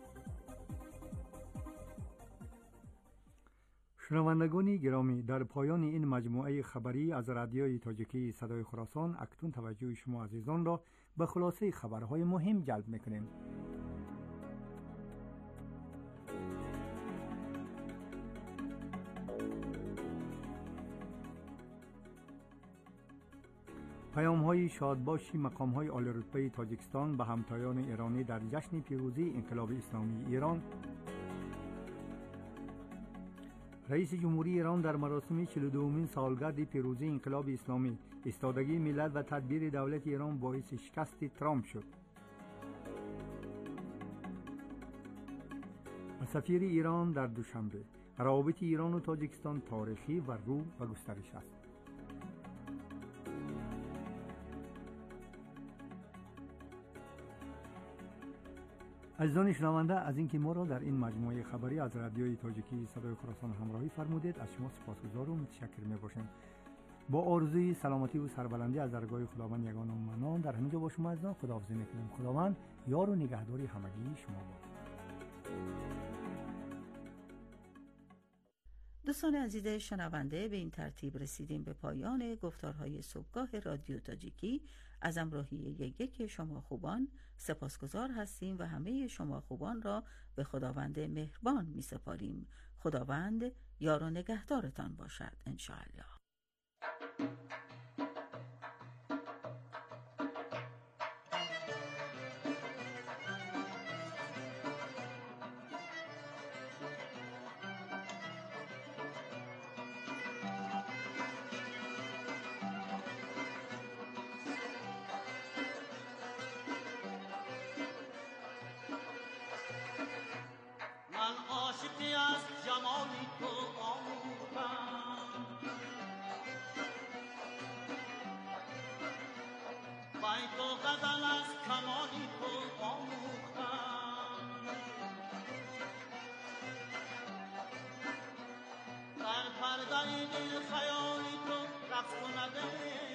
شنوندگان گرامی، در پایان این مجموعه خبری از رادیوی تاجیکی صدای خراسان اکنون توجه شما عزیزان را به خلاصه خبرهای مهم جلب می‌کنیم. پیام‌های شادباشی مقام‌های عالی رتبه تاجیکستان به همتایان ایرانی در جشن پیروزی انقلاب اسلامی ایران. رئیس جمهوری ایران در مراسم 42مین سالگرد پیروزی انقلاب اسلامی: ایستادگی ملت و تدبیر دولت ایران باعث شکست ترامپ شد. سفیر ایران در دوشنبه: روابط ایران و تاجیکستان تاریخی و رو و گسترش است. عزیزان شنونده، از اینکه ما را در این مجموعه خبری از رادیوی تاجیکی صدای خراسان همراهی فرمودید، از شما سپاسگزار و متشکر می‌باشیم. با آرزوی سلامتی و سربلندی از درگاه خداوند یگانه و منان در همینجا با شما عزیزان خداحافظی می‌کنیم. خداوند یار و نگهداری همگی شما باد. دوستان عزیز شنونده، به این ترتیب رسیدیم به پایان گفتارهای صبحگاه رادیو تاجیکی. از همراهی یک شما خوبان سپاسگزار هستیم و همه شما خوبان را به خداوند مهربان می سپاریم. خداوند یار و نگهدارتان باشد انشاءالله. عاشقی از جمالی تو آموختم، بیت و غزل از کمالی تو آموختم، در پرده دل خیالی تو رقص کنده،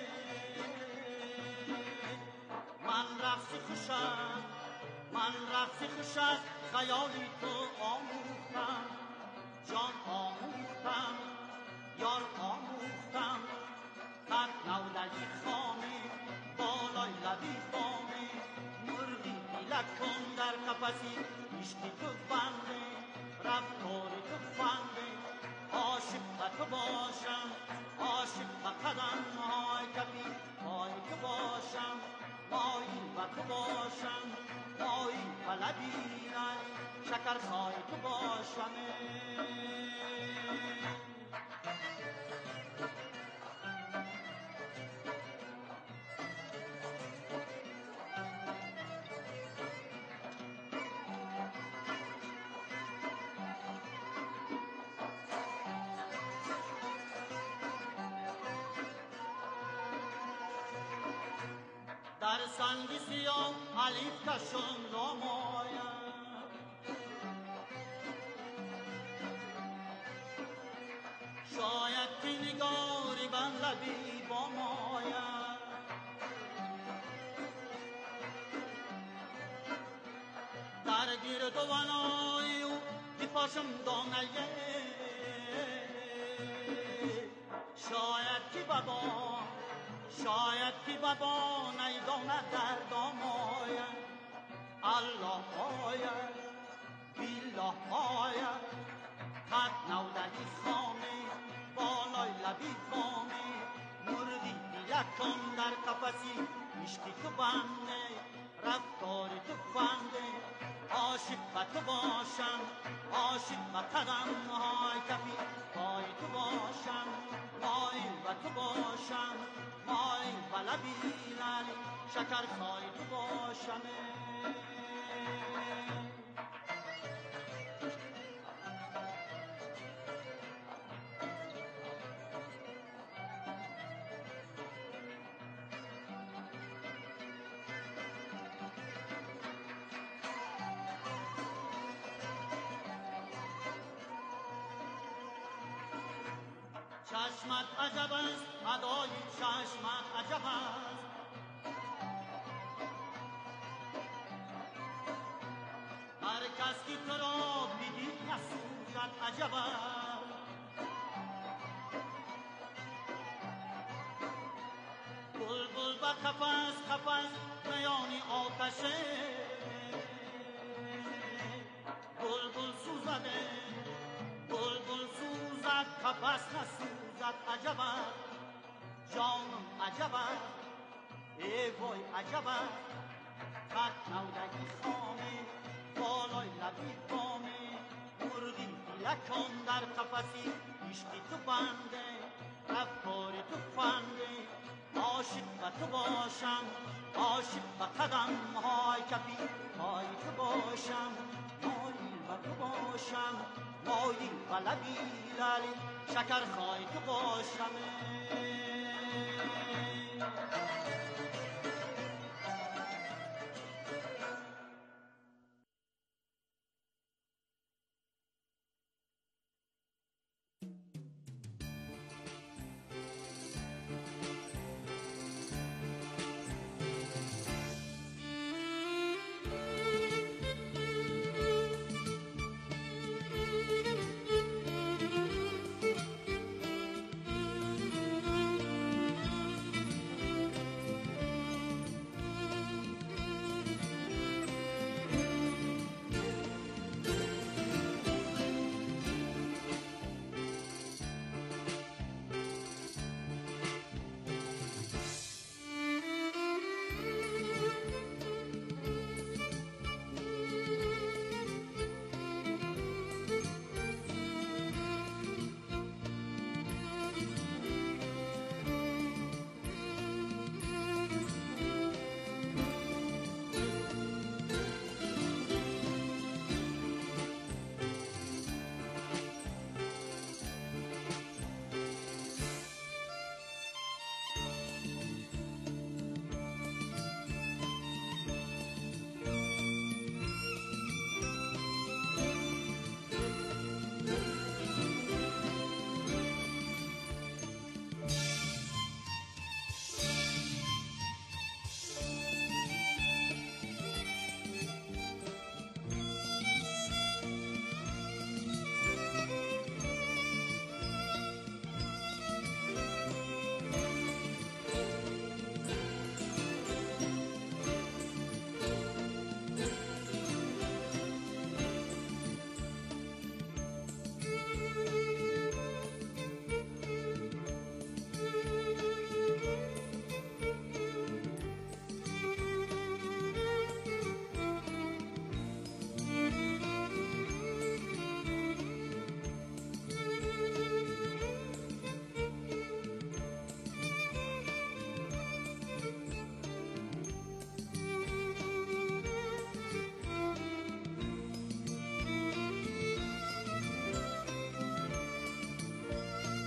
من رقصی خوشم خیالی تو آموختم، جان آموختم، یار آموختم، هر نولدی خامی بالای لبی خامی، مرغی بیلک کن در قفسی عشقی تو بنده، رفتاری تو فنده، عاشق به تو باشم، عاشق به قدم های کفی های تو باشم، مایی به تو باشم، مایی به لبی شکر خواهی تو باشم. در سنگ سیاه حلیف کشم نمایم، شاید که نگاری بر لبی با ماید، در گرد و ونای او بپاشم دانه، شاید که بابا شاید که بابا نیداند در داماید الله آید بالله آید قد نودگی خامه بالای لبی خامه مرغی بیلکان در قفسی عشقی تو بنده رفتاری تو فنده عاشق و تو باشم عاشق و قدم های کفی پای تو باشم مایل و تو باشم مایل و لبی لعلی شکر خای تو باشم چشمت عجب است ادای چشمت عجب است هر کس که تو را بدید نسوزد عجب است بلبل به قفس قفس میان آتشه بلبل سوزده بلبل سوزد قفس نسوزد عجب است جانم عجب است ای وای عجب است خط نودگی خامه بالای لبی بامه مرغی بیلکان در قفسی عشقی تو بنده رفتاری تو فنده عاشق و تو باشم عاشق و قدم های کفی پای تو باشم مایل و تو باشم مایل و لبی لعلی شکر خای تو باشم